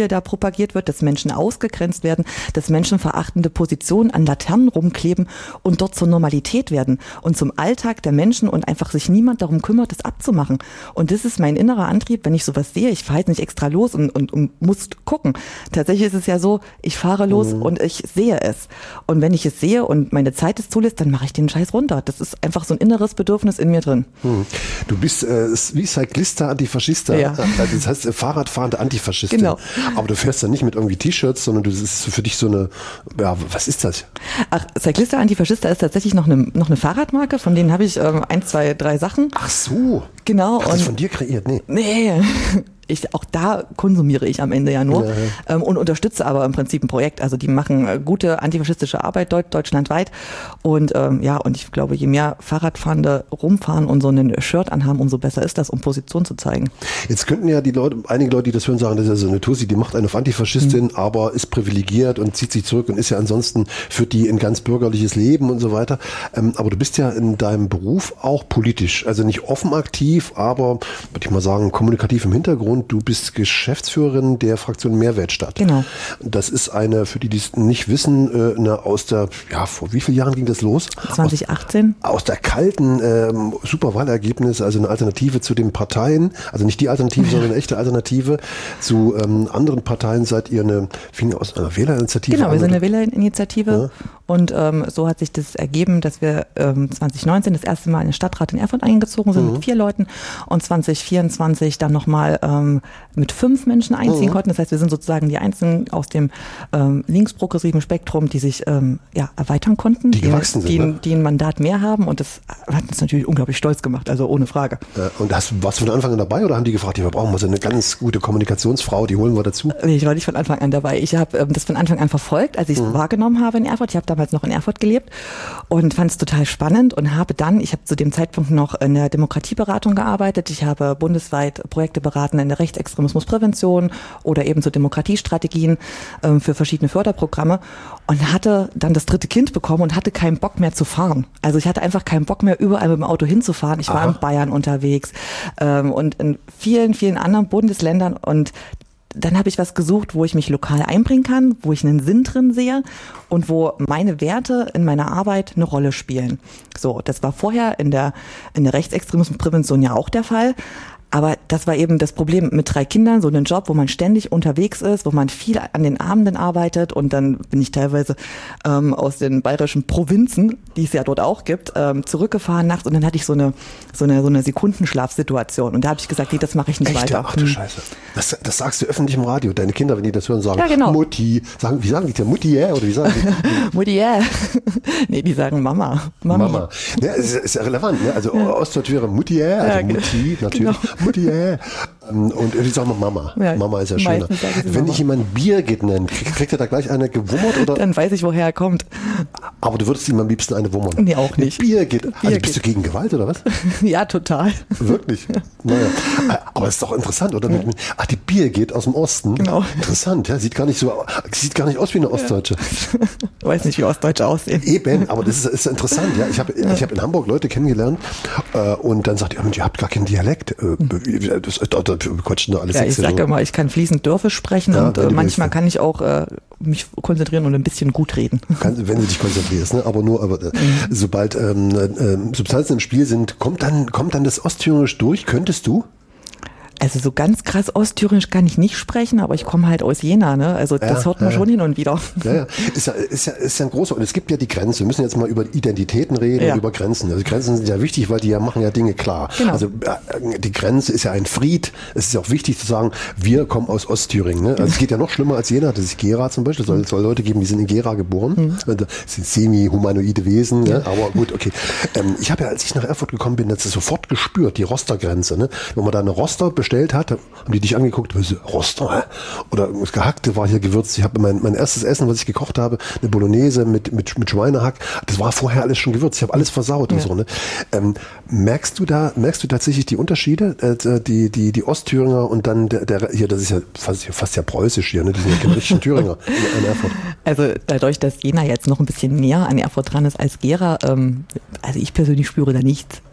propagiert wird, dass Menschen ausgegrenzt werden, dass menschenverachtende Positionen an Laternen rumkleben und dort zur Normalität werden und zum Alltag der Menschen und einfach sich niemand darum kümmert, das abzumachen. Und das ist mein innerer Antrieb, wenn ich sowas sehe. Ich fahre jetzt nicht extra los und, und, und muss gucken. Tatsächlich ist es ja so, ich fahre los mhm. und ich sehe es. Und wenn ich es sehe und meine Zeit es zulässt, dann mache ich den Scheiß runter. Das ist einfach so ein inneres Bedürfnis in mir drin. Mhm. Du bist äh, wie Cyclista, Antifaschista. Ja. Das heißt äh, Fahrradfahrende Antifaschistin. Genau. Aber du fährst dann nicht mit irgendwie T-Shirts, sondern du, das ist für dich so eine, ja, was ist das? Ach, Cyclista, Antifaschista ist tatsächlich noch eine, noch eine Fahrradmarke, von denen habe ich ähm, ein, zwei, drei Sachen. Ach so. Genau. Ach, das ist von dir kreiert? Nee. Nee. Ich, auch da konsumiere ich am Ende ja nur ja, ja. Ähm, und unterstütze aber im Prinzip ein Projekt. Also die machen äh, gute antifaschistische Arbeit deut- deutschlandweit und ähm, ja, und ich glaube, je mehr Fahrradfahrende rumfahren und so ein Shirt anhaben, umso besser ist das, um Position zu zeigen. Jetzt könnten ja die Leute, einige Leute, die das hören, sagen, das ist ja so eine Tussi, die macht eine auf Antifaschistin, mhm. aber ist privilegiert und zieht sich zurück und ist ja ansonsten, führt die ein ganz bürgerliches Leben und so weiter. Ähm, aber du bist ja in deinem Beruf auch politisch, also nicht offen aktiv, aber, würde ich mal sagen, kommunikativ im Hintergrund. Du bist Geschäftsführerin der Fraktion Mehrwertstadt. Genau. Das ist eine, für die, die es nicht wissen, eine aus der, ja, vor wie vielen Jahren ging das los? zwanzig achtzehn. Aus, aus der kalten ähm, Superwahlergebnis, also eine Alternative zu den Parteien, also nicht die Alternative, ja. sondern eine echte Alternative zu ähm, anderen Parteien. Seid ihr eine, fing aus einer Wählerinitiative Genau, an, wir sind oder? eine Wählerinitiative ja. und ähm, so hat sich das ergeben, dass wir ähm, zwanzig neunzehn das erste Mal in den Stadtrat in Erfurt eingezogen sind mhm. mit vier Leuten und zwanzig vierundzwanzig dann nochmal ähm, mit fünf Menschen einziehen mhm. konnten. Das heißt, wir sind sozusagen die Einzigen aus dem ähm, linksprogressiven Spektrum, die sich ähm, ja, erweitern konnten. Die gewachsen die, sind, die, ne? die ein Mandat mehr haben und das hat uns natürlich unglaublich stolz gemacht, also ohne Frage. Ja, und hast, warst du von Anfang an dabei oder haben die gefragt, ja, wir brauchen mal so eine ganz gute Kommunikationsfrau, die holen wir dazu? Ich war nicht von Anfang an dabei. Ich habe ähm, das von Anfang an verfolgt, als ich es mhm. wahrgenommen habe in Erfurt. Ich habe damals noch in Erfurt gelebt und fand es total spannend und habe dann, ich habe zu dem Zeitpunkt noch in der Demokratieberatung gearbeitet. Ich habe bundesweit Projekte beraten in der Rechtsextremismusprävention oder eben so Demokratiestrategien ähm, für verschiedene Förderprogramme und hatte dann das dritte Kind bekommen und hatte keinen Bock mehr zu fahren. Also ich hatte einfach keinen Bock mehr, überall mit dem Auto hinzufahren. Ich war Aha. in Bayern unterwegs ähm, und in vielen, vielen anderen Bundesländern und dann habe ich was gesucht, wo ich mich lokal einbringen kann, wo ich einen Sinn drin sehe und wo meine Werte in meiner Arbeit eine Rolle spielen. So, das war vorher in der, in der Rechtsextremismusprävention ja auch der Fall. Aber das war eben das Problem mit drei Kindern, so einen Job, wo man ständig unterwegs ist, wo man viel an den Abenden arbeitet und dann bin ich teilweise ähm, aus den bayerischen Provinzen, die es ja dort auch gibt, ähm, zurückgefahren nachts und dann hatte ich so eine so eine so eine Sekundenschlafsituation und da habe ich gesagt, nee, das mache ich nicht Echt? weiter. Ach du Scheiße. Das, das sagst du öffentlich im Radio. Deine Kinder, wenn die das hören, sagen ja, genau. Mutti. Sagen, wie sagen die denn? Mutti, yeah? Oder wie sagen die? Mutti, yeah. Nee, die sagen Mama. Mami. Mama. Ja, ist, ist ja relevant. Ne? Also ja. Ostdeutsch wäre Mutti, yeah, also ja, Mutti, natürlich. Genau. Mutti, yeah. Und ich sage mal Mama. Ja, Mama ist ja schöner. Wenn dich jemand Birgit nennt, kriegt, kriegt er da gleich eine gewummert? Oder? Dann weiß ich, woher er kommt. Aber du würdest ihm am liebsten eine wummern? Nee, auch nicht. Birgit. Birgit. Also bist du gegen Gewalt oder was? Ja, total. Wirklich? Naja. Aber es ist doch interessant, oder? Ja. Ach, die Birgit aus dem Osten. Genau. Interessant, ja. Sieht gar nicht so, sieht gar nicht aus wie eine Ostdeutsche. Ich weiß nicht, wie Ostdeutsche aussehen. Eben, aber das ist, ist interessant, ja. Ich habe ja. ich hab in Hamburg Leute kennengelernt äh, und dann sagt ihr, ihr habt gar keinen Dialekt. Äh, das, das, das, quatschen da alles. Ja, ich sage immer, ich kann fließend Dörfisch sprechen ja, und äh, manchmal kann ich auch äh, mich konzentrieren und ein bisschen gut reden. Kann, wenn du dich konzentrierst, ne? Aber nur, aber äh, mhm. sobald ähm, äh, Substanzen im Spiel sind, kommt dann, kommt dann das Ostthürisch durch? Könntest du? Also so ganz krass Ostthürisch kann ich nicht sprechen, aber ich komme halt aus Jena, ne? Also das ja, hört man ja. schon hin und wieder. Ja, ja. Ist ja, ist ja, ist ja ein großer, und es gibt ja die Grenze. Wir müssen jetzt mal über Identitäten reden ja. und über Grenzen. Also Grenzen sind ja wichtig, weil die ja machen ja Dinge klar. Genau. Also die Grenze ist ja ein Fried. Es ist ja auch wichtig zu sagen, wir kommen aus Ostthüringen. Ne? Also es geht ja noch schlimmer als Jena. Das ist Gera zum Beispiel. Es soll, soll Leute geben, die sind in Gera geboren. Mhm. Das sind semi-humanoide Wesen. Ne? Aber gut, okay. Ähm, ich habe ja, als ich nach Erfurt gekommen bin, das sofort gespürt, die Roster-Grenze. Ne? Wenn man da eine Roster bestellt hat, haben die dich angeguckt, Roster, oder das Gehackte war hier gewürzt. Ich habe mein, mein erstes Essen, was ich gekocht habe, eine Bolognese mit, mit, mit Schweinehack, das war vorher alles schon gewürzt. Ich habe alles versaut ja. und so. Ne? Ähm, merkst du da, merkst du tatsächlich die Unterschiede, äh, die, die, die Ostthüringer und dann der, der, hier, das ist ja fast, fast ja preußisch hier, ne? Die sind ja keine richtigen Thüringer in, in Erfurt. Also dadurch, dass Jena jetzt noch ein bisschen näher an Erfurt dran ist als Gera, ähm, also ich persönlich spüre da nichts.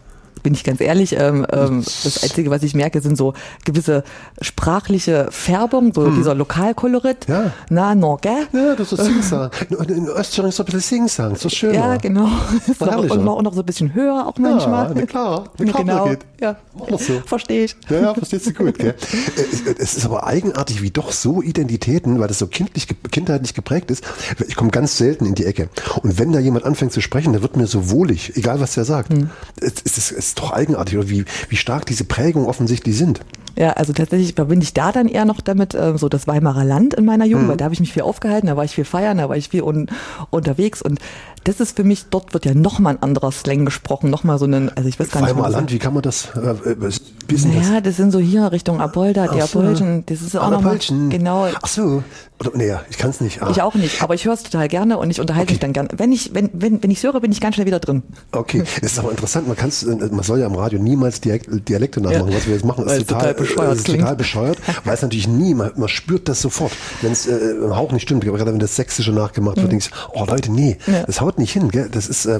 bin ich ganz ehrlich. Ähm, ähm, das Einzige, was ich merke, sind so gewisse sprachliche Färbung, so hm. dieser Lokalkolorit. Ja. Na, no, gell? Ja, das ist so Singsang. In Österreich ist so ein bisschen Singsang, so schön. Ja, genau. War herrlich, und, noch, und noch so ein bisschen höher auch manchmal. Ja, na klar. Na klar, genau. geht. Ja, mach das so. Verstehe ich. Ja, ja, verstehst du gut, gell? Es ist aber eigenartig, wie doch so Identitäten, weil das so kindlich, kindheitlich geprägt ist. Ich komme ganz selten in die Ecke. Und wenn da jemand anfängt zu sprechen, dann wird mir so wohlig, egal was der sagt. Hm. Es, es, ist, es ist doch eigenartig, oder wie, wie stark diese Prägungen offensichtlich sind. Ja, also tatsächlich verbinde ich da dann eher noch damit, äh, so das Weimarer Land in meiner Jugend, Mhm. weil da habe ich mich viel aufgehalten, da war ich viel feiern, da war ich viel un, unterwegs und das ist für mich, dort wird ja nochmal ein anderer Slang gesprochen, nochmal so ein, also ich weiß gar nicht. Weimarer Land, wie kann man das, äh, wie ist denn naja, das? das sind so hier Richtung Apolda, die so. Apolchen, das ist auch nochmal, genau. Ach so, oder, nee, ich kann es nicht. Ah. Ich auch nicht, aber ich höre es total gerne und ich unterhalte Okay. mich dann gerne. Wenn ich wenn wenn wenn ich höre, bin ich ganz schnell wieder drin. Okay, es ist aber interessant, man kann's, man soll ja im Radio niemals Dialekt, Dialekte nachmachen, Ja. was wir jetzt machen, Weil ist es total, total bescheuert ist klingt. total bescheuert, weil es natürlich nie, man, man spürt das sofort, wenn es äh, im Hauch nicht stimmt, gerade wenn das Sächsische nachgemacht wird, denkst du, oh Leute, nee, Ja. das haut nicht hin, gell? Das ist, äh,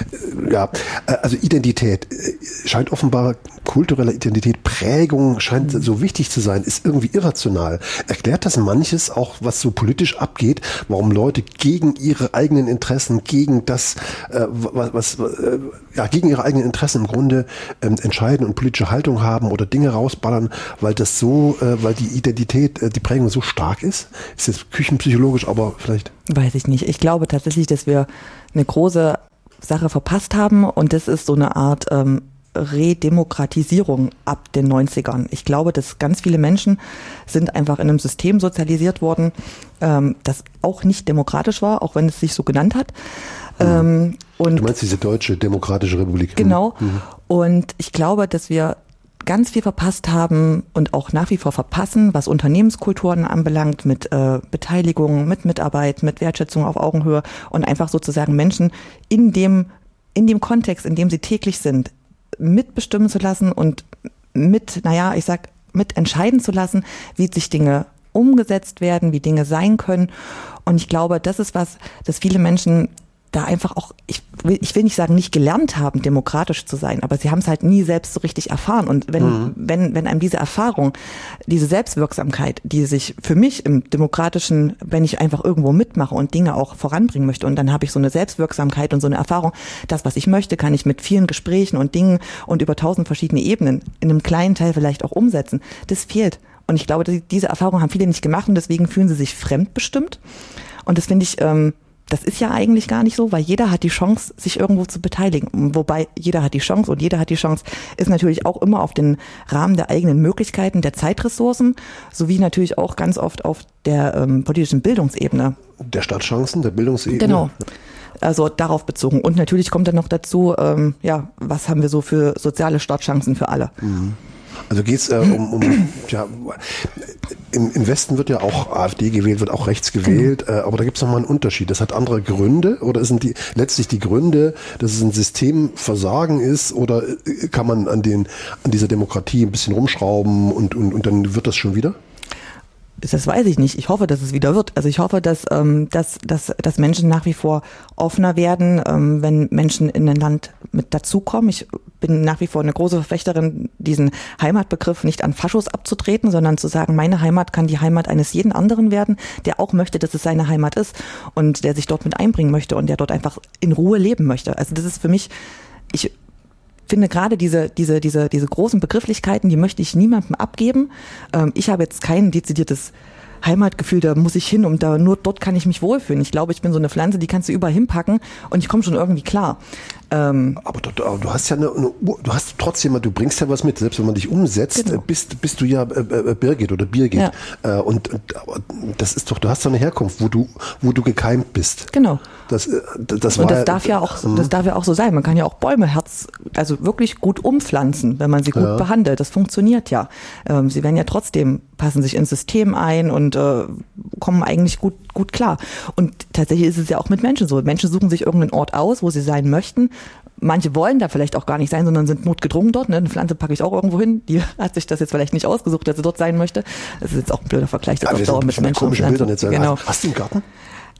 ja, äh, also Identität äh, scheint offenbar, kulturelle Identität, Prägung scheint so wichtig zu sein, ist irgendwie irrational. Erklärt das manches auch, was so politisch abgeht, warum Leute gegen ihre eigenen Interessen, gegen das, äh, was, was äh, ja, gegen ihre eigenen Interessen im Grunde ähm, entscheiden und politische Haltung haben oder Dinge rausballern, weil das so, äh, weil die Identität, äh, die Prägung so stark ist? Ist jetzt küchenpsychologisch, aber vielleicht. Weiß ich nicht. Ich glaube tatsächlich, dass wir eine große Sache verpasst haben und das ist so eine Art ähm, Redemokratisierung ab den neunzigern. Ich glaube, dass ganz viele Menschen sind einfach in einem System sozialisiert worden, ähm, das auch nicht demokratisch war, auch wenn es sich so genannt hat. Mhm. Ähm, und Du meinst diese Deutsche Demokratische Republik? genau. Mhm. Und ich glaube, dass wir ganz viel verpasst haben und auch nach wie vor verpassen, was Unternehmenskulturen anbelangt, mit äh, Beteiligung, mit Mitarbeit, mit Wertschätzung auf Augenhöhe und einfach sozusagen Menschen in dem, in dem Kontext, in dem sie täglich sind, mitbestimmen zu lassen und mit, naja, ich sag, mit entscheiden zu lassen, wie sich Dinge umgesetzt werden, wie Dinge sein können. Und ich glaube, das ist was, dass viele Menschen da einfach auch, ich will, ich will nicht sagen, nicht gelernt haben, demokratisch zu sein, aber sie haben es halt nie selbst so richtig erfahren. Und wenn, mhm. wenn, wenn einem diese Erfahrung, diese Selbstwirksamkeit, die sich für mich im demokratischen, wenn ich einfach irgendwo mitmache und Dinge auch voranbringen möchte und dann habe ich so eine Selbstwirksamkeit und so eine Erfahrung, das, was ich möchte, kann ich mit vielen Gesprächen und Dingen und über tausend verschiedene Ebenen in einem kleinen Teil vielleicht auch umsetzen. Das fehlt. Und ich glaube, diese Erfahrung haben viele nicht gemacht und deswegen fühlen sie sich fremdbestimmt. Und das finde ich, ähm, das ist ja eigentlich gar nicht so, weil jeder hat die Chance, sich irgendwo zu beteiligen. Wobei jeder hat die Chance und jeder hat die Chance, ist natürlich auch immer auf den Rahmen der eigenen Möglichkeiten, der Zeitressourcen, sowie natürlich auch ganz oft auf der ähm, politischen Bildungsebene. Der Startchancen, der Bildungsebene. Genau. Also darauf bezogen. Und natürlich kommt dann noch dazu, ähm, ja, was haben wir so für soziale Startchancen für alle? Mhm. Also geht es äh, um, um ja, im, im Westen wird ja auch AfD gewählt, wird auch rechts gewählt, äh, aber da gibt es nochmal einen Unterschied. Das hat andere Gründe oder sind die letztlich die Gründe, dass es ein Systemversagen ist oder kann man an den an dieser Demokratie ein bisschen rumschrauben und, und, und dann wird das schon wieder? Das weiß ich nicht. Ich hoffe, dass es wieder wird. Also ich hoffe, dass, ähm, dass, dass, dass Menschen nach wie vor offener werden, ähm, wenn Menschen in ein Land mit dazukommen. Ich bin nach wie vor eine große Verfechterin, diesen Heimatbegriff nicht an Faschos abzutreten, sondern zu sagen, meine Heimat kann die Heimat eines jeden anderen werden, der auch möchte, dass es seine Heimat ist und der sich dort mit einbringen möchte und der dort einfach in Ruhe leben möchte. Also das ist für mich, ich finde gerade diese, diese, diese, diese großen Begrifflichkeiten, die möchte ich niemandem abgeben. Ähm, ich habe jetzt kein dezidiertes Heimatgefühl, da muss ich hin und da nur dort kann ich mich wohlfühlen. Ich glaube, ich bin so eine Pflanze, die kannst du überall hinpacken und ich komme schon irgendwie klar. Ähm, aber, du, aber du hast ja eine, eine, du hast trotzdem, du bringst ja was mit, selbst wenn man dich umsetzt, genau. bist, bist du ja äh, Birgit oder Birgit. Ja. Äh, und, und das ist doch, du hast doch eine Herkunft, wo du, wo du gekeimt bist. Genau. Das, das, das und war das darf ja auch, mh. das darf ja auch so sein. Man kann ja auch Bäume herz, also wirklich gut umpflanzen, wenn man sie gut Ja. behandelt. Das funktioniert ja. Ähm, sie werden ja trotzdem, passen sich ins System ein und äh, kommen eigentlich gut, gut klar. Und tatsächlich ist es ja auch mit Menschen so. Menschen suchen sich irgendeinen Ort aus, wo sie sein möchten. Manche wollen da vielleicht auch gar nicht sein, sondern sind notgedrungen dort. Ne? Eine Pflanze packe ich auch irgendwo hin. Die hat sich das jetzt vielleicht nicht ausgesucht, dass sie dort sein möchte. Das ist jetzt auch ein blöder Vergleich. Das Aber auf wir Dauer sind mit mit Menschen komischen und Bildern jetzt. Genau. Hast du einen Garten?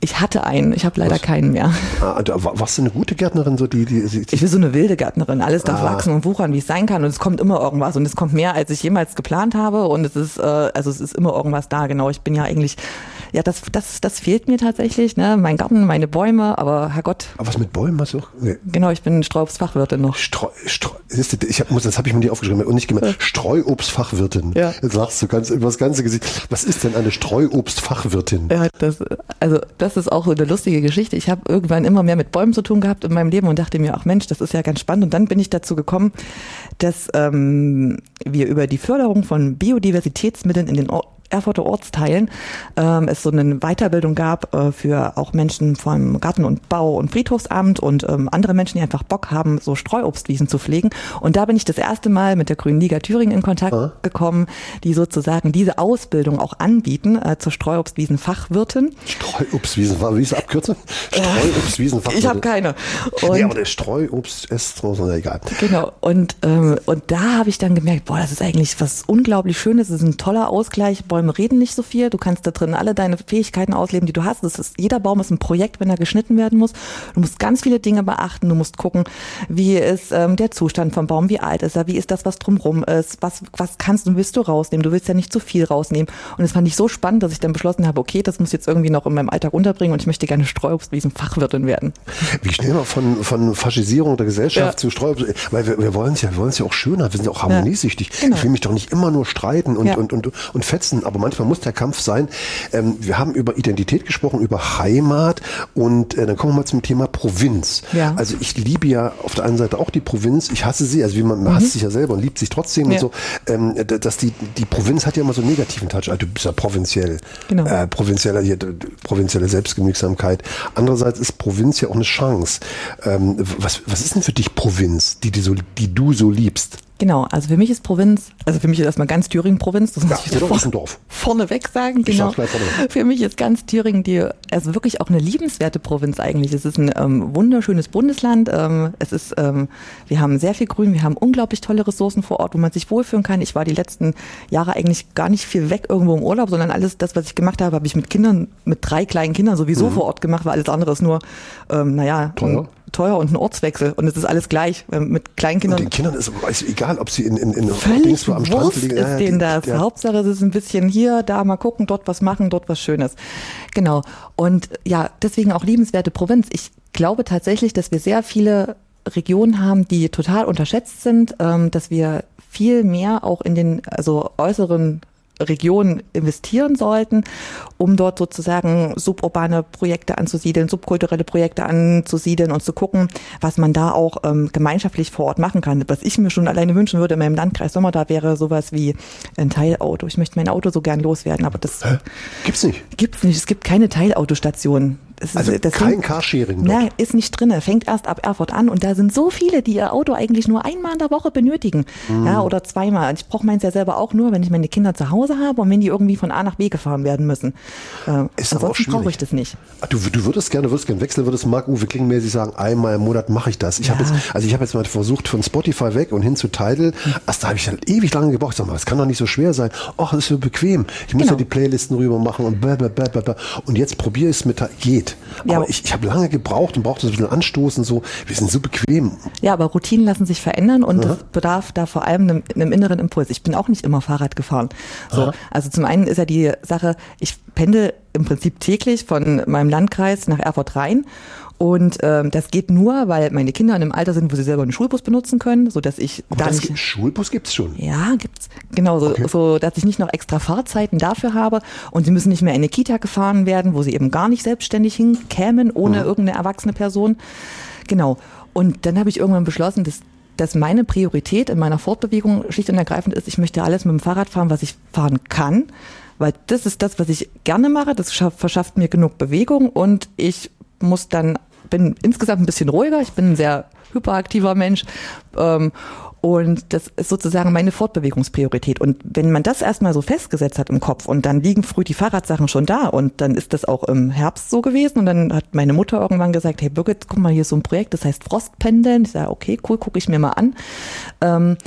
Ich hatte einen, ich habe leider Was? keinen mehr. Ah, da war- warst du eine gute Gärtnerin, so die, die, die Ich will so eine wilde Gärtnerin. Alles darf Ah. wachsen und wuchern, wie es sein kann. Und es kommt immer irgendwas. Und es kommt mehr, als ich jemals geplant habe. Und es ist, äh, also es ist immer irgendwas da. Genau. Ich bin ja eigentlich, ja, das, das, das fehlt mir tatsächlich. Ne? Mein Garten, meine Bäume. Aber Herrgott, Aber was mit Bäumen hast du auch? Nee. genau, ich bin Strauobstfachwirtin noch. Streu, Streu, siehst du, ich hab, muss, das habe ich mir nicht aufgeschrieben und nicht gemerkt. Streuobstfachwirtin. Ja. Jetzt lachst du ganz über das ganze Gesicht. Was ist denn eine Streuobstfachwirtin? Ja, das, also das ist auch so eine lustige Geschichte. Ich habe irgendwann immer mehr mit Bäumen zu tun gehabt in meinem Leben und dachte mir, ach Mensch, das ist ja ganz spannend. Und dann bin ich dazu gekommen, dass ähm, wir über die Förderung von Biodiversitätsmitteln in den Or- Erfurter Ortsteilen ähm, es so eine Weiterbildung gab äh, für auch Menschen vom Garten- und Bau- und Friedhofsamt und ähm, andere Menschen, die einfach Bock haben, so Streuobstwiesen zu pflegen. Und da bin ich das erste Mal mit der Grünen Liga Thüringen in Kontakt Ah. gekommen, die sozusagen diese Ausbildung auch anbieten äh, zur Streuobstwiesenfachwirtin. Streuobstwiesen, wie ist die Abkürzung? Streuobstwiesenfachwirtin. Ich habe keine. Und Nee, aber der Streuobst ist so, egal. Genau, und, ähm, und da habe ich dann gemerkt, boah, das ist eigentlich was unglaublich Schönes, das ist ein toller Ausgleich, Bäume reden nicht so viel, du kannst da drin alle deine Fähigkeiten ausleben, die du hast. Das ist, jeder Baum ist ein Projekt, wenn er geschnitten werden muss. Du musst ganz viele Dinge beachten, du musst gucken, wie ist ähm, der Zustand vom Baum, wie alt ist er, wie ist das, was drumherum ist, was, was kannst und willst du rausnehmen, du willst ja nicht zu viel rausnehmen. Und das fand ich so spannend, dass ich dann beschlossen habe, okay, das muss ich jetzt irgendwie noch in meinem Alltag unterbringen und ich möchte gerne Streuobstwiesen-Fachwirtin werden. Wie schnell wir von, von Faschisierung der Gesellschaft Ja. zu Streuobst, weil wir, wir wollen es ja, wir wollen es ja auch schöner, wir sind ja auch harmoniesüchtig. Genau. Ich will mich doch nicht immer nur streiten und, Ja. und, und, und fetzen, aber manchmal muss der Kampf sein. Ähm, wir haben über Identität gesprochen, über Heimat und äh, dann kommen wir mal zum Thema Provinz. Ja. Also ich liebe ja auf der einen Seite auch die Provinz, ich hasse sie, also wie man, man hasst sich ja selber und liebt sich trotzdem Ja. und so. Ähm, d- dass die, die Provinz hat ja immer so einen negativen Touch, also du bist ja provinziell, Genau. äh, provinzieller, hier, d- d- provinzielle Selbstgenügsamkeit. Andererseits ist Provinz ja auch eine Chance. Ähm, was, was ist denn für dich Provinz, die, die, so, die du so liebst? Genau, also für mich ist Provinz, also für mich ist erstmal ganz Thüringen Provinz, das muss Ja, ich oder vor, ist ein Dorf. vorneweg sagen. Ich Genau. sag's gleich vorneweg. Für mich ist ganz Thüringen die, also wirklich auch eine liebenswerte Provinz eigentlich. Es ist ein ähm, wunderschönes Bundesland. Ähm, es ist, ähm, wir haben sehr viel Grün, wir haben unglaublich tolle Ressourcen vor Ort, wo man sich wohlfühlen kann. Ich war die letzten Jahre eigentlich gar nicht viel weg irgendwo im Urlaub, sondern alles das, was ich gemacht habe, habe ich mit Kindern, mit drei kleinen Kindern sowieso vor Ort gemacht, weil alles andere ist nur, ähm, naja, Teuer. ein- teuer und ein Ortswechsel. Und es ist alles gleich. Ähm, Mit kleinen Und Kindern. den Kindern ist es egal, ob sie in, in, in Völlig Dings wo am Strand Wurst liegen. ist Ja, ja, denen die- das. ja. Hauptsache, es ist ein bisschen hier, da mal gucken, dort was machen, dort was Schönes. Genau. Und ja, deswegen auch liebenswerte Provinz. Ich glaube tatsächlich, dass wir sehr viele Regionen haben, die total unterschätzt sind, ähm, dass wir viel mehr auch in den also äußeren Regionen investieren sollten, um dort sozusagen suburbane Projekte anzusiedeln, subkulturelle Projekte anzusiedeln und zu gucken, was man da auch ähm, gemeinschaftlich vor Ort machen kann. Was ich mir schon alleine wünschen würde in meinem Landkreis Sommer, da wäre sowas wie ein Teilauto. Ich möchte mein Auto so gern loswerden, aber das Hä? Gibt's nicht. gibt's nicht. Es gibt keine Teilautostation. Es ist- Also das kein sind- Carsharing dort. Nein, ist nicht drin. Fängt erst ab Erfurt an und da sind so viele, die ihr Auto eigentlich nur einmal in der Woche benötigen. Mhm. Ja, oder zweimal. Ich brauche meins ja selber auch nur, wenn ich meine Kinder zu Hause habe und wenn die irgendwie von A nach B gefahren werden müssen. Äh, Ist aber auch ansonsten brauche schwierig. ich das nicht. Ah, Du, du würdest gerne, würdest gerne wechseln, würdest Marc-Uwe Kling-mäßig sagen, einmal im Monat mache ich das. Ich habe Ja. jetzt, also ich habe jetzt mal versucht, von Spotify weg und hin zu Tidal. Erst da habe ich dann ewig lange gebraucht. Sag mal, das kann doch nicht so schwer sein. Ach, das ist so bequem. Ich muss Genau. ja die Playlisten rüber machen und bla, bla, bla, bla, bla. Und jetzt probiere ich es mit, geht. Ja. Aber ich, ich habe lange gebraucht und brauchte so ein bisschen Anstoßen, so. Wir sind so bequem. Ja, aber Routinen lassen sich verändern und es bedarf da vor allem einem, einem inneren Impuls. Ich bin auch nicht immer Fahrrad gefahren. So, also zum einen ist ja die Sache, ich pendel im Prinzip täglich von meinem Landkreis nach Erfurt rein. Und ähm, das geht nur, weil meine Kinder in einem Alter sind, wo sie selber einen Schulbus benutzen können, so dass ich Aber da das nicht gibt, Schulbus gibt's schon. Ja, gibt's. Genau, so, Okay. so, dass ich nicht noch extra Fahrzeiten dafür habe und sie müssen nicht mehr in eine Kita gefahren werden, wo sie eben gar nicht selbstständig hinkämen, ohne Mhm. irgendeine erwachsene Person. Genau. Und dann habe ich irgendwann beschlossen, dass, dass meine Priorität in meiner Fortbewegung schlicht und ergreifend ist, ich möchte alles mit dem Fahrrad fahren, was ich fahren kann, weil das ist das, was ich gerne mache, das schaff, verschafft mir genug Bewegung und ich muss dann, bin insgesamt ein bisschen ruhiger, ich bin ein sehr hyperaktiver Mensch, ähm, und das ist sozusagen meine Fortbewegungspriorität. Und wenn man das erstmal so festgesetzt hat im Kopf und dann liegen früh die Fahrradsachen schon da und dann ist das auch im Herbst so gewesen und dann hat meine Mutter irgendwann gesagt, hey Birgit, guck mal, hier ist so ein Projekt, das heißt Frostpendeln. Ich sage, okay, cool, gucke ich mir mal an. Ähm,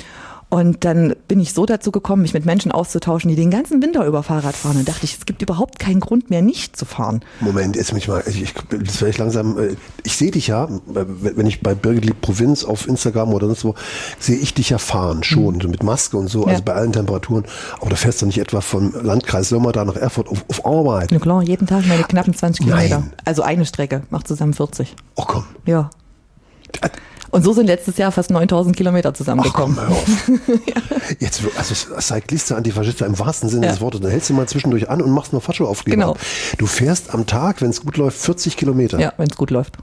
Und dann bin ich so dazu gekommen, mich mit Menschen auszutauschen, die den ganzen Winter über Fahrrad fahren. Und dachte ich, es gibt überhaupt keinen Grund mehr, nicht zu fahren. Moment, jetzt mich mal, ich, ich, das werde ich langsam, ich sehe dich ja, wenn ich bei Birgit Lieb Provinz auf Instagram oder sonst wo, sehe ich dich ja fahren schon, mhm. so mit Maske und so, Ja. also bei allen Temperaturen. Aber da fährst du nicht etwa vom Landkreis Sommer da nach Erfurt auf, auf Arbeit. Na klar, jeden Tag meine knappen zwanzig Kilometer. Nein. Also eine Strecke, macht zusammen vierzig. Oh komm. Ja. Und so sind letztes Jahr fast neuntausend Kilometer Ach zusammengekommen. komm, hör auf. Jetzt, also Cycliste, Antifaschiste im wahrsten Sinne Ja. des Wortes, dann hältst du mal zwischendurch an und machst noch Faschoaufkleber. Genau. ab. Du fährst am Tag, wenn es gut läuft, vierzig Kilometer. Ja, wenn es gut läuft.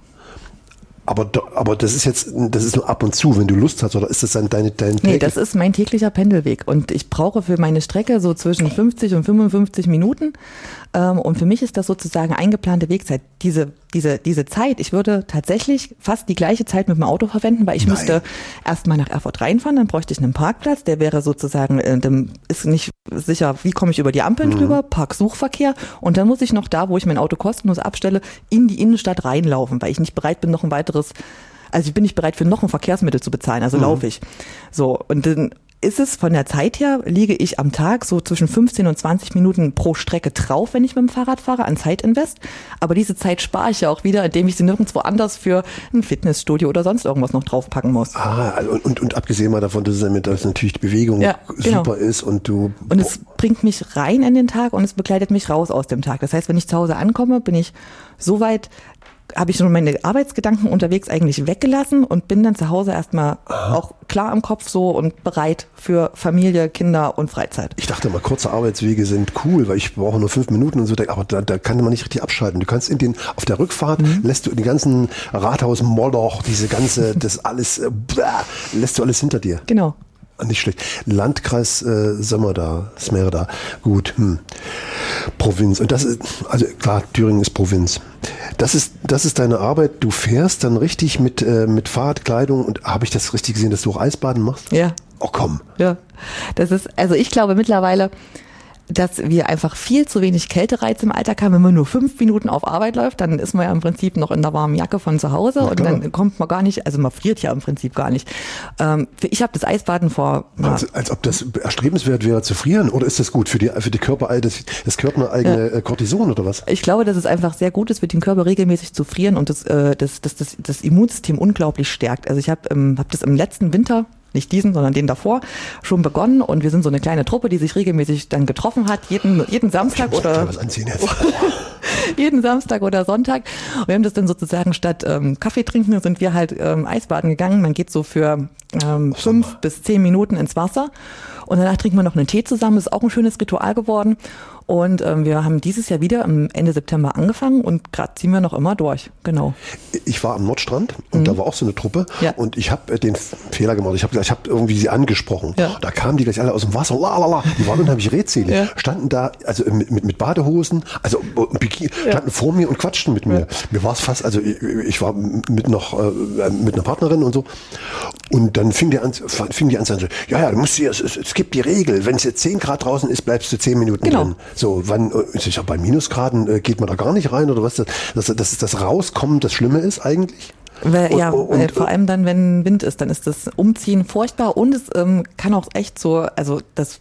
Aber, do- aber das ist jetzt, das ist nur ab und zu, wenn du Lust hast, oder ist das dann deine, dein Nee, täglich- das ist mein täglicher Pendelweg. Und ich brauche für meine Strecke so zwischen fünfzig und fünfundfünfzig Minuten. Ähm, Und für mich ist das sozusagen eingeplante Wegzeit. Diese, diese, diese Zeit, ich würde tatsächlich fast die gleiche Zeit mit dem Auto verwenden, weil ich Nein. müsste erstmal nach Erfurt reinfahren, dann bräuchte ich einen Parkplatz, der wäre sozusagen, äh, dem ist nicht sicher, wie komme ich über die Ampeln Mhm. drüber, Parksuchverkehr. Und dann muss ich noch da, wo ich mein Auto kostenlos abstelle, in die Innenstadt reinlaufen, weil ich nicht bereit bin, noch ein weiteres, also ich bin nicht bereit für noch ein Verkehrsmittel zu bezahlen, also laufe ich. So, und dann ist es von der Zeit her, liege ich am Tag so zwischen fünfzehn und zwanzig Minuten pro Strecke drauf, wenn ich mit dem Fahrrad fahre, an Zeitinvest. Aber diese Zeit spare ich ja auch wieder, indem ich sie nirgendwo anders für ein Fitnessstudio oder sonst irgendwas noch draufpacken muss. Ah, also und, und, und abgesehen mal davon, dass, es damit, dass natürlich die Bewegung Ja, genau. super ist und du... Und es bringt mich rein in den Tag und es begleitet mich raus aus dem Tag. Das heißt, wenn ich zu Hause ankomme, bin ich so weit, habe ich schon meine Arbeitsgedanken unterwegs eigentlich weggelassen und bin dann zu Hause erstmal auch klar im Kopf so und bereit für Familie, Kinder und Freizeit. Ich dachte mal, kurze Arbeitswege sind cool, weil ich brauche nur fünf Minuten und so, aber da, da kann man nicht richtig abschalten. Du kannst in den, auf der Rückfahrt Mhm. lässt du den ganzen Rathaus Moloch, diese ganze, das alles, äh, blah, lässt du alles hinter dir. Genau. Nicht schlecht. Landkreis äh, Sömmerda, Smerda. Gut. Hm. Provinz. Und das ist, also klar, Thüringen ist Provinz. Das ist, das ist deine Arbeit. Du fährst dann richtig mit, äh, mit Fahrradkleidung und habe ich das richtig gesehen, dass du auch Eisbaden machst? Ja. Oh komm. Ja, das ist, also ich glaube mittlerweile, dass wir einfach viel zu wenig Kältereiz im Alltag haben. Wenn man nur fünf Minuten auf Arbeit läuft, dann ist man ja im Prinzip noch in der warmen Jacke von zu Hause und klar. dann kommt man gar nicht, also man friert ja im Prinzip gar nicht. Ähm, ich habe das Eisbaden vor, na, Als, als ob das erstrebenswert wäre zu frieren, oder ist das gut für die, für die Körper, das, das körpereigene äh, Cortison oder was? ich glaube, dass es einfach sehr gut ist, für den Körper regelmäßig zu frieren und das, äh, das, das, das, das Immunsystem unglaublich stärkt. Also ich habe ähm, hab das im letzten Winter, nicht diesen, sondern den davor, schon begonnen und wir sind so eine kleine Truppe, die sich regelmäßig dann getroffen hat, jeden, jeden Samstag Ich muss oder mal was anziehen jetzt. jeden Samstag oder Sonntag. Und wir haben das dann sozusagen statt ähm, Kaffee trinken, sind wir halt ähm, Eisbaden gegangen. Man geht so für ähm, fünf bis zehn Minuten ins Wasser und danach trinken wir noch einen Tee zusammen. Das ist auch ein schönes Ritual geworden. Und ähm, wir haben dieses Jahr wieder am Ende September angefangen und gerade ziehen wir noch immer durch. Genau. Ich war am Nordstrand und Mhm. da war auch so eine Truppe Ja. und ich habe den Fehler gemacht. Ich habe ich hab irgendwie sie angesprochen. Ja. Da kamen die gleich alle aus dem Wasser. Lalala. Die waren unheimlich redselig. Ja. Standen da also mit, mit, mit Badehosen, also äh, Bikini, standen vor mir und quatschten mit mir. Ja. Mir war es fast, also ich, ich war mit noch äh, mit einer Partnerin und so. Und dann fing die an, fing die an zu sagen, ja, ja, du musst hier, es, es, es gibt die Regel, wenn es jetzt zehn Grad draußen ist, bleibst du zehn Minuten Genau. drin. So, wann, ich sag, bei Minusgraden äh, geht man da gar nicht rein oder was? Das, das, das, das Rauskommen das Schlimme ist eigentlich? Weil, Und- ja, und- äh, vor allem dann, wenn Wind ist, dann ist das Umziehen furchtbar und es ähm, kann auch echt so, also das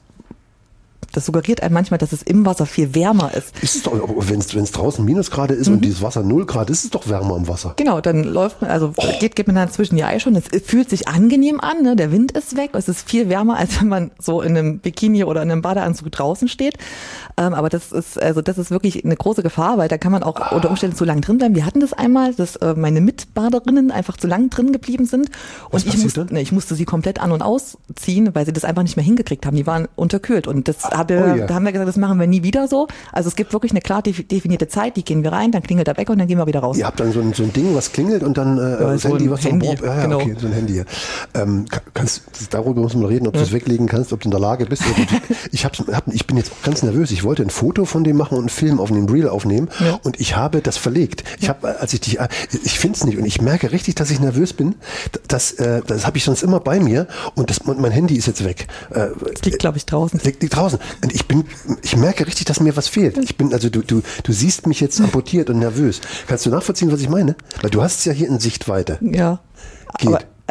Das suggeriert einem manchmal, dass es im Wasser viel wärmer ist. Ist es doch, wenn es draußen Minusgrade ist Mhm. und dieses Wasser null Grad, ist es doch wärmer im Wasser. Genau, dann läuft man, also geht, geht man dann zwischen die Eischonen. Es fühlt sich angenehm an, ne? Der Wind ist weg. Es ist viel wärmer, als wenn man so in einem Bikini oder in einem Badeanzug draußen steht. Ähm, aber das ist, also das ist wirklich eine große Gefahr, weil da kann man auch unter Umständen zu lang drin bleiben. Wir hatten das einmal, dass äh, meine Mitbaderinnen einfach zu lang drin geblieben sind. Und Was ich passiert musste, dann? ne, ich musste sie komplett an- und ausziehen, weil sie das einfach nicht mehr hingekriegt haben. Die waren unterkühlt. Und das habe, oh ja. da haben wir gesagt, das machen wir nie wieder so. Also es gibt wirklich eine klar defi- definierte Zeit, die gehen wir rein, dann klingelt der Wecker und dann gehen wir wieder raus. Ihr habt dann so ein, so ein Ding, was klingelt und dann äh, Ja, das so Handy, ein was so Handy, braucht. Ja, ja, genau. okay, so ein Handy. Ähm, ka- kannst, darüber müssen wir reden, ob du es weglegen kannst, ob du in der Lage bist. Oder du, ich, hab's, hab, ich bin jetzt auch ganz nervös. Ich wollte ein Foto von dem machen und einen Film auf einem Reel aufnehmen Ja. und ich habe das verlegt. Ich habe, als ich dich, ich finde es nicht und ich merke richtig, dass ich nervös bin. Das, äh, das habe ich sonst immer bei mir und, das, und mein Handy ist jetzt weg. Äh, Das liegt, glaube ich, draußen. Liegt, liegt draußen. Und ich bin, ich merke richtig, dass mir was fehlt. Ich bin, also du, du, du siehst mich jetzt amputiert und nervös. Kannst du nachvollziehen, was ich meine? Weil du hast es ja hier in Sichtweite. Ja. Geht. Aber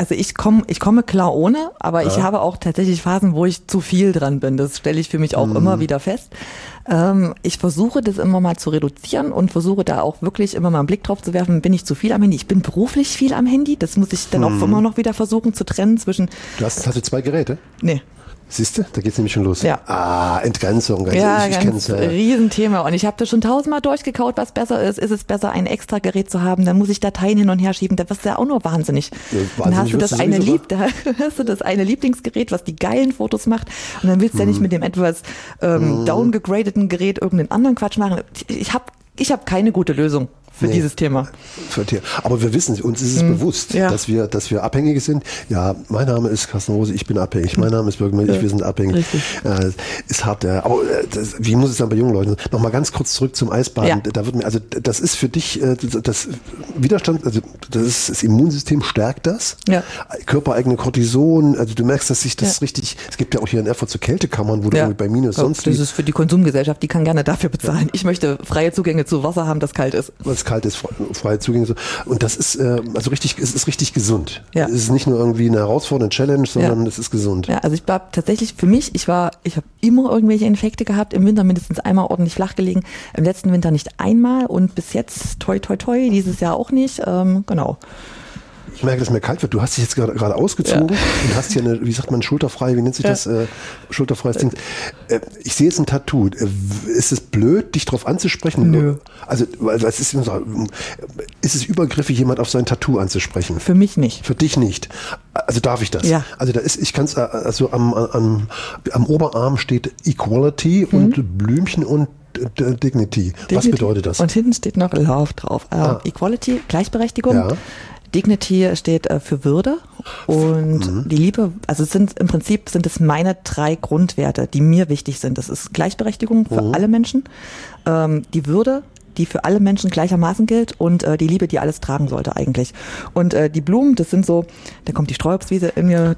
Also ich komme ich komme klar ohne, aber ja. ich habe auch tatsächlich Phasen, wo ich zu viel dran bin. Das stelle ich für mich auch mhm. immer wieder fest. Ähm, ich versuche das immer mal zu reduzieren und versuche da auch wirklich immer mal einen Blick drauf zu werfen, bin ich zu viel am Handy? Ich bin beruflich viel am Handy, das muss ich dann mhm. auch immer noch wieder versuchen zu trennen zwischen... Du hast, hast du zwei Geräte? Nee. Siehst du, da geht's nämlich schon los. Ja. Ah, Entgrenzung. Ganz ja, ich, ich ganz kenn's, ja. Riesenthema. Und ich habe das schon tausendmal durchgekaut, was besser ist. Ist es besser, ein extra Gerät zu haben? Dann muss ich Dateien hin und her schieben. Da wirst du ja auch nur wahnsinnig. Ja, dann hast du das eine Lieb, da hast du das eine Lieblingsgerät, was die geilen Fotos macht. Und dann willst du mhm. ja nicht mit dem etwas ähm, mhm. downgegradeten Gerät irgendeinen anderen Quatsch machen. Ich habe ich hab keine gute Lösung für nee, dieses Thema. Für Thema. Aber wir wissen, uns ist es hm, bewusst, ja. dass wir, dass wir Abhängige sind. Ja, mein Name ist Carsten Rose, ich bin abhängig. Mein Name ist Birgit Möllich, ja. wir sind abhängig. Äh, ist hart, ja. Aber äh, das, wie muss es dann bei jungen Leuten sein? Nochmal ganz kurz zurück zum Eisbaden. Ja. Da wird mir, also das ist für dich, äh, das Widerstand, also das, ist, das Immunsystem stärkt das. Ja. Körpereigene Cortison, also du merkst, dass sich das ja. richtig, es gibt ja auch hier in Erfurt so Kältekammern, wo ja. du bei Minus oh, sonst. Das ist für die Konsumgesellschaft, die kann gerne dafür bezahlen. Ja. Ich möchte freie Zugänge zu Wasser haben, das kalt ist. Was kalt ist, freie Zugänge. Und das ist äh, also richtig, es ist richtig gesund. Ja. Es ist nicht nur irgendwie eine herausfordernde Challenge, sondern ja. es ist gesund. Ja, also ich war tatsächlich für mich, ich war, ich habe immer irgendwelche Infekte gehabt, im Winter mindestens einmal ordentlich flach gelegen, im letzten Winter nicht einmal und bis jetzt toi toi toi, dieses Jahr auch nicht. Ähm, genau. Ich merke, dass mir kalt wird. Du hast dich jetzt gerade, gerade ausgezogen ja. und hast hier eine, wie sagt man, schulterfrei, wie nennt sich ja. das? Äh, schulterfreies Ding. Äh, ich sehe jetzt ein Tattoo. Äh, ist es blöd, dich darauf anzusprechen? Nö. Also, also es ist, ist es übergriffig, jemand auf sein Tattoo anzusprechen? Für mich nicht. Für dich nicht. Also darf ich das? Ja. Also da ist, ich kann es, also am, am, am Oberarm steht Equality mhm. und Blümchen und Dignity. Dignity. Was bedeutet das? Und hinten steht noch Love drauf. Äh, ah. Equality, Gleichberechtigung. Ja. Dignity steht äh, für Würde und mhm. die Liebe, also es sind im Prinzip sind es meine drei Grundwerte, die mir wichtig sind. Das ist Gleichberechtigung für mhm. alle Menschen, ähm, die Würde, die für alle Menschen gleichermaßen gilt und äh, die Liebe, die alles tragen sollte eigentlich. Und äh, die Blumen, das sind so, da kommt die Streuobstwiese in mir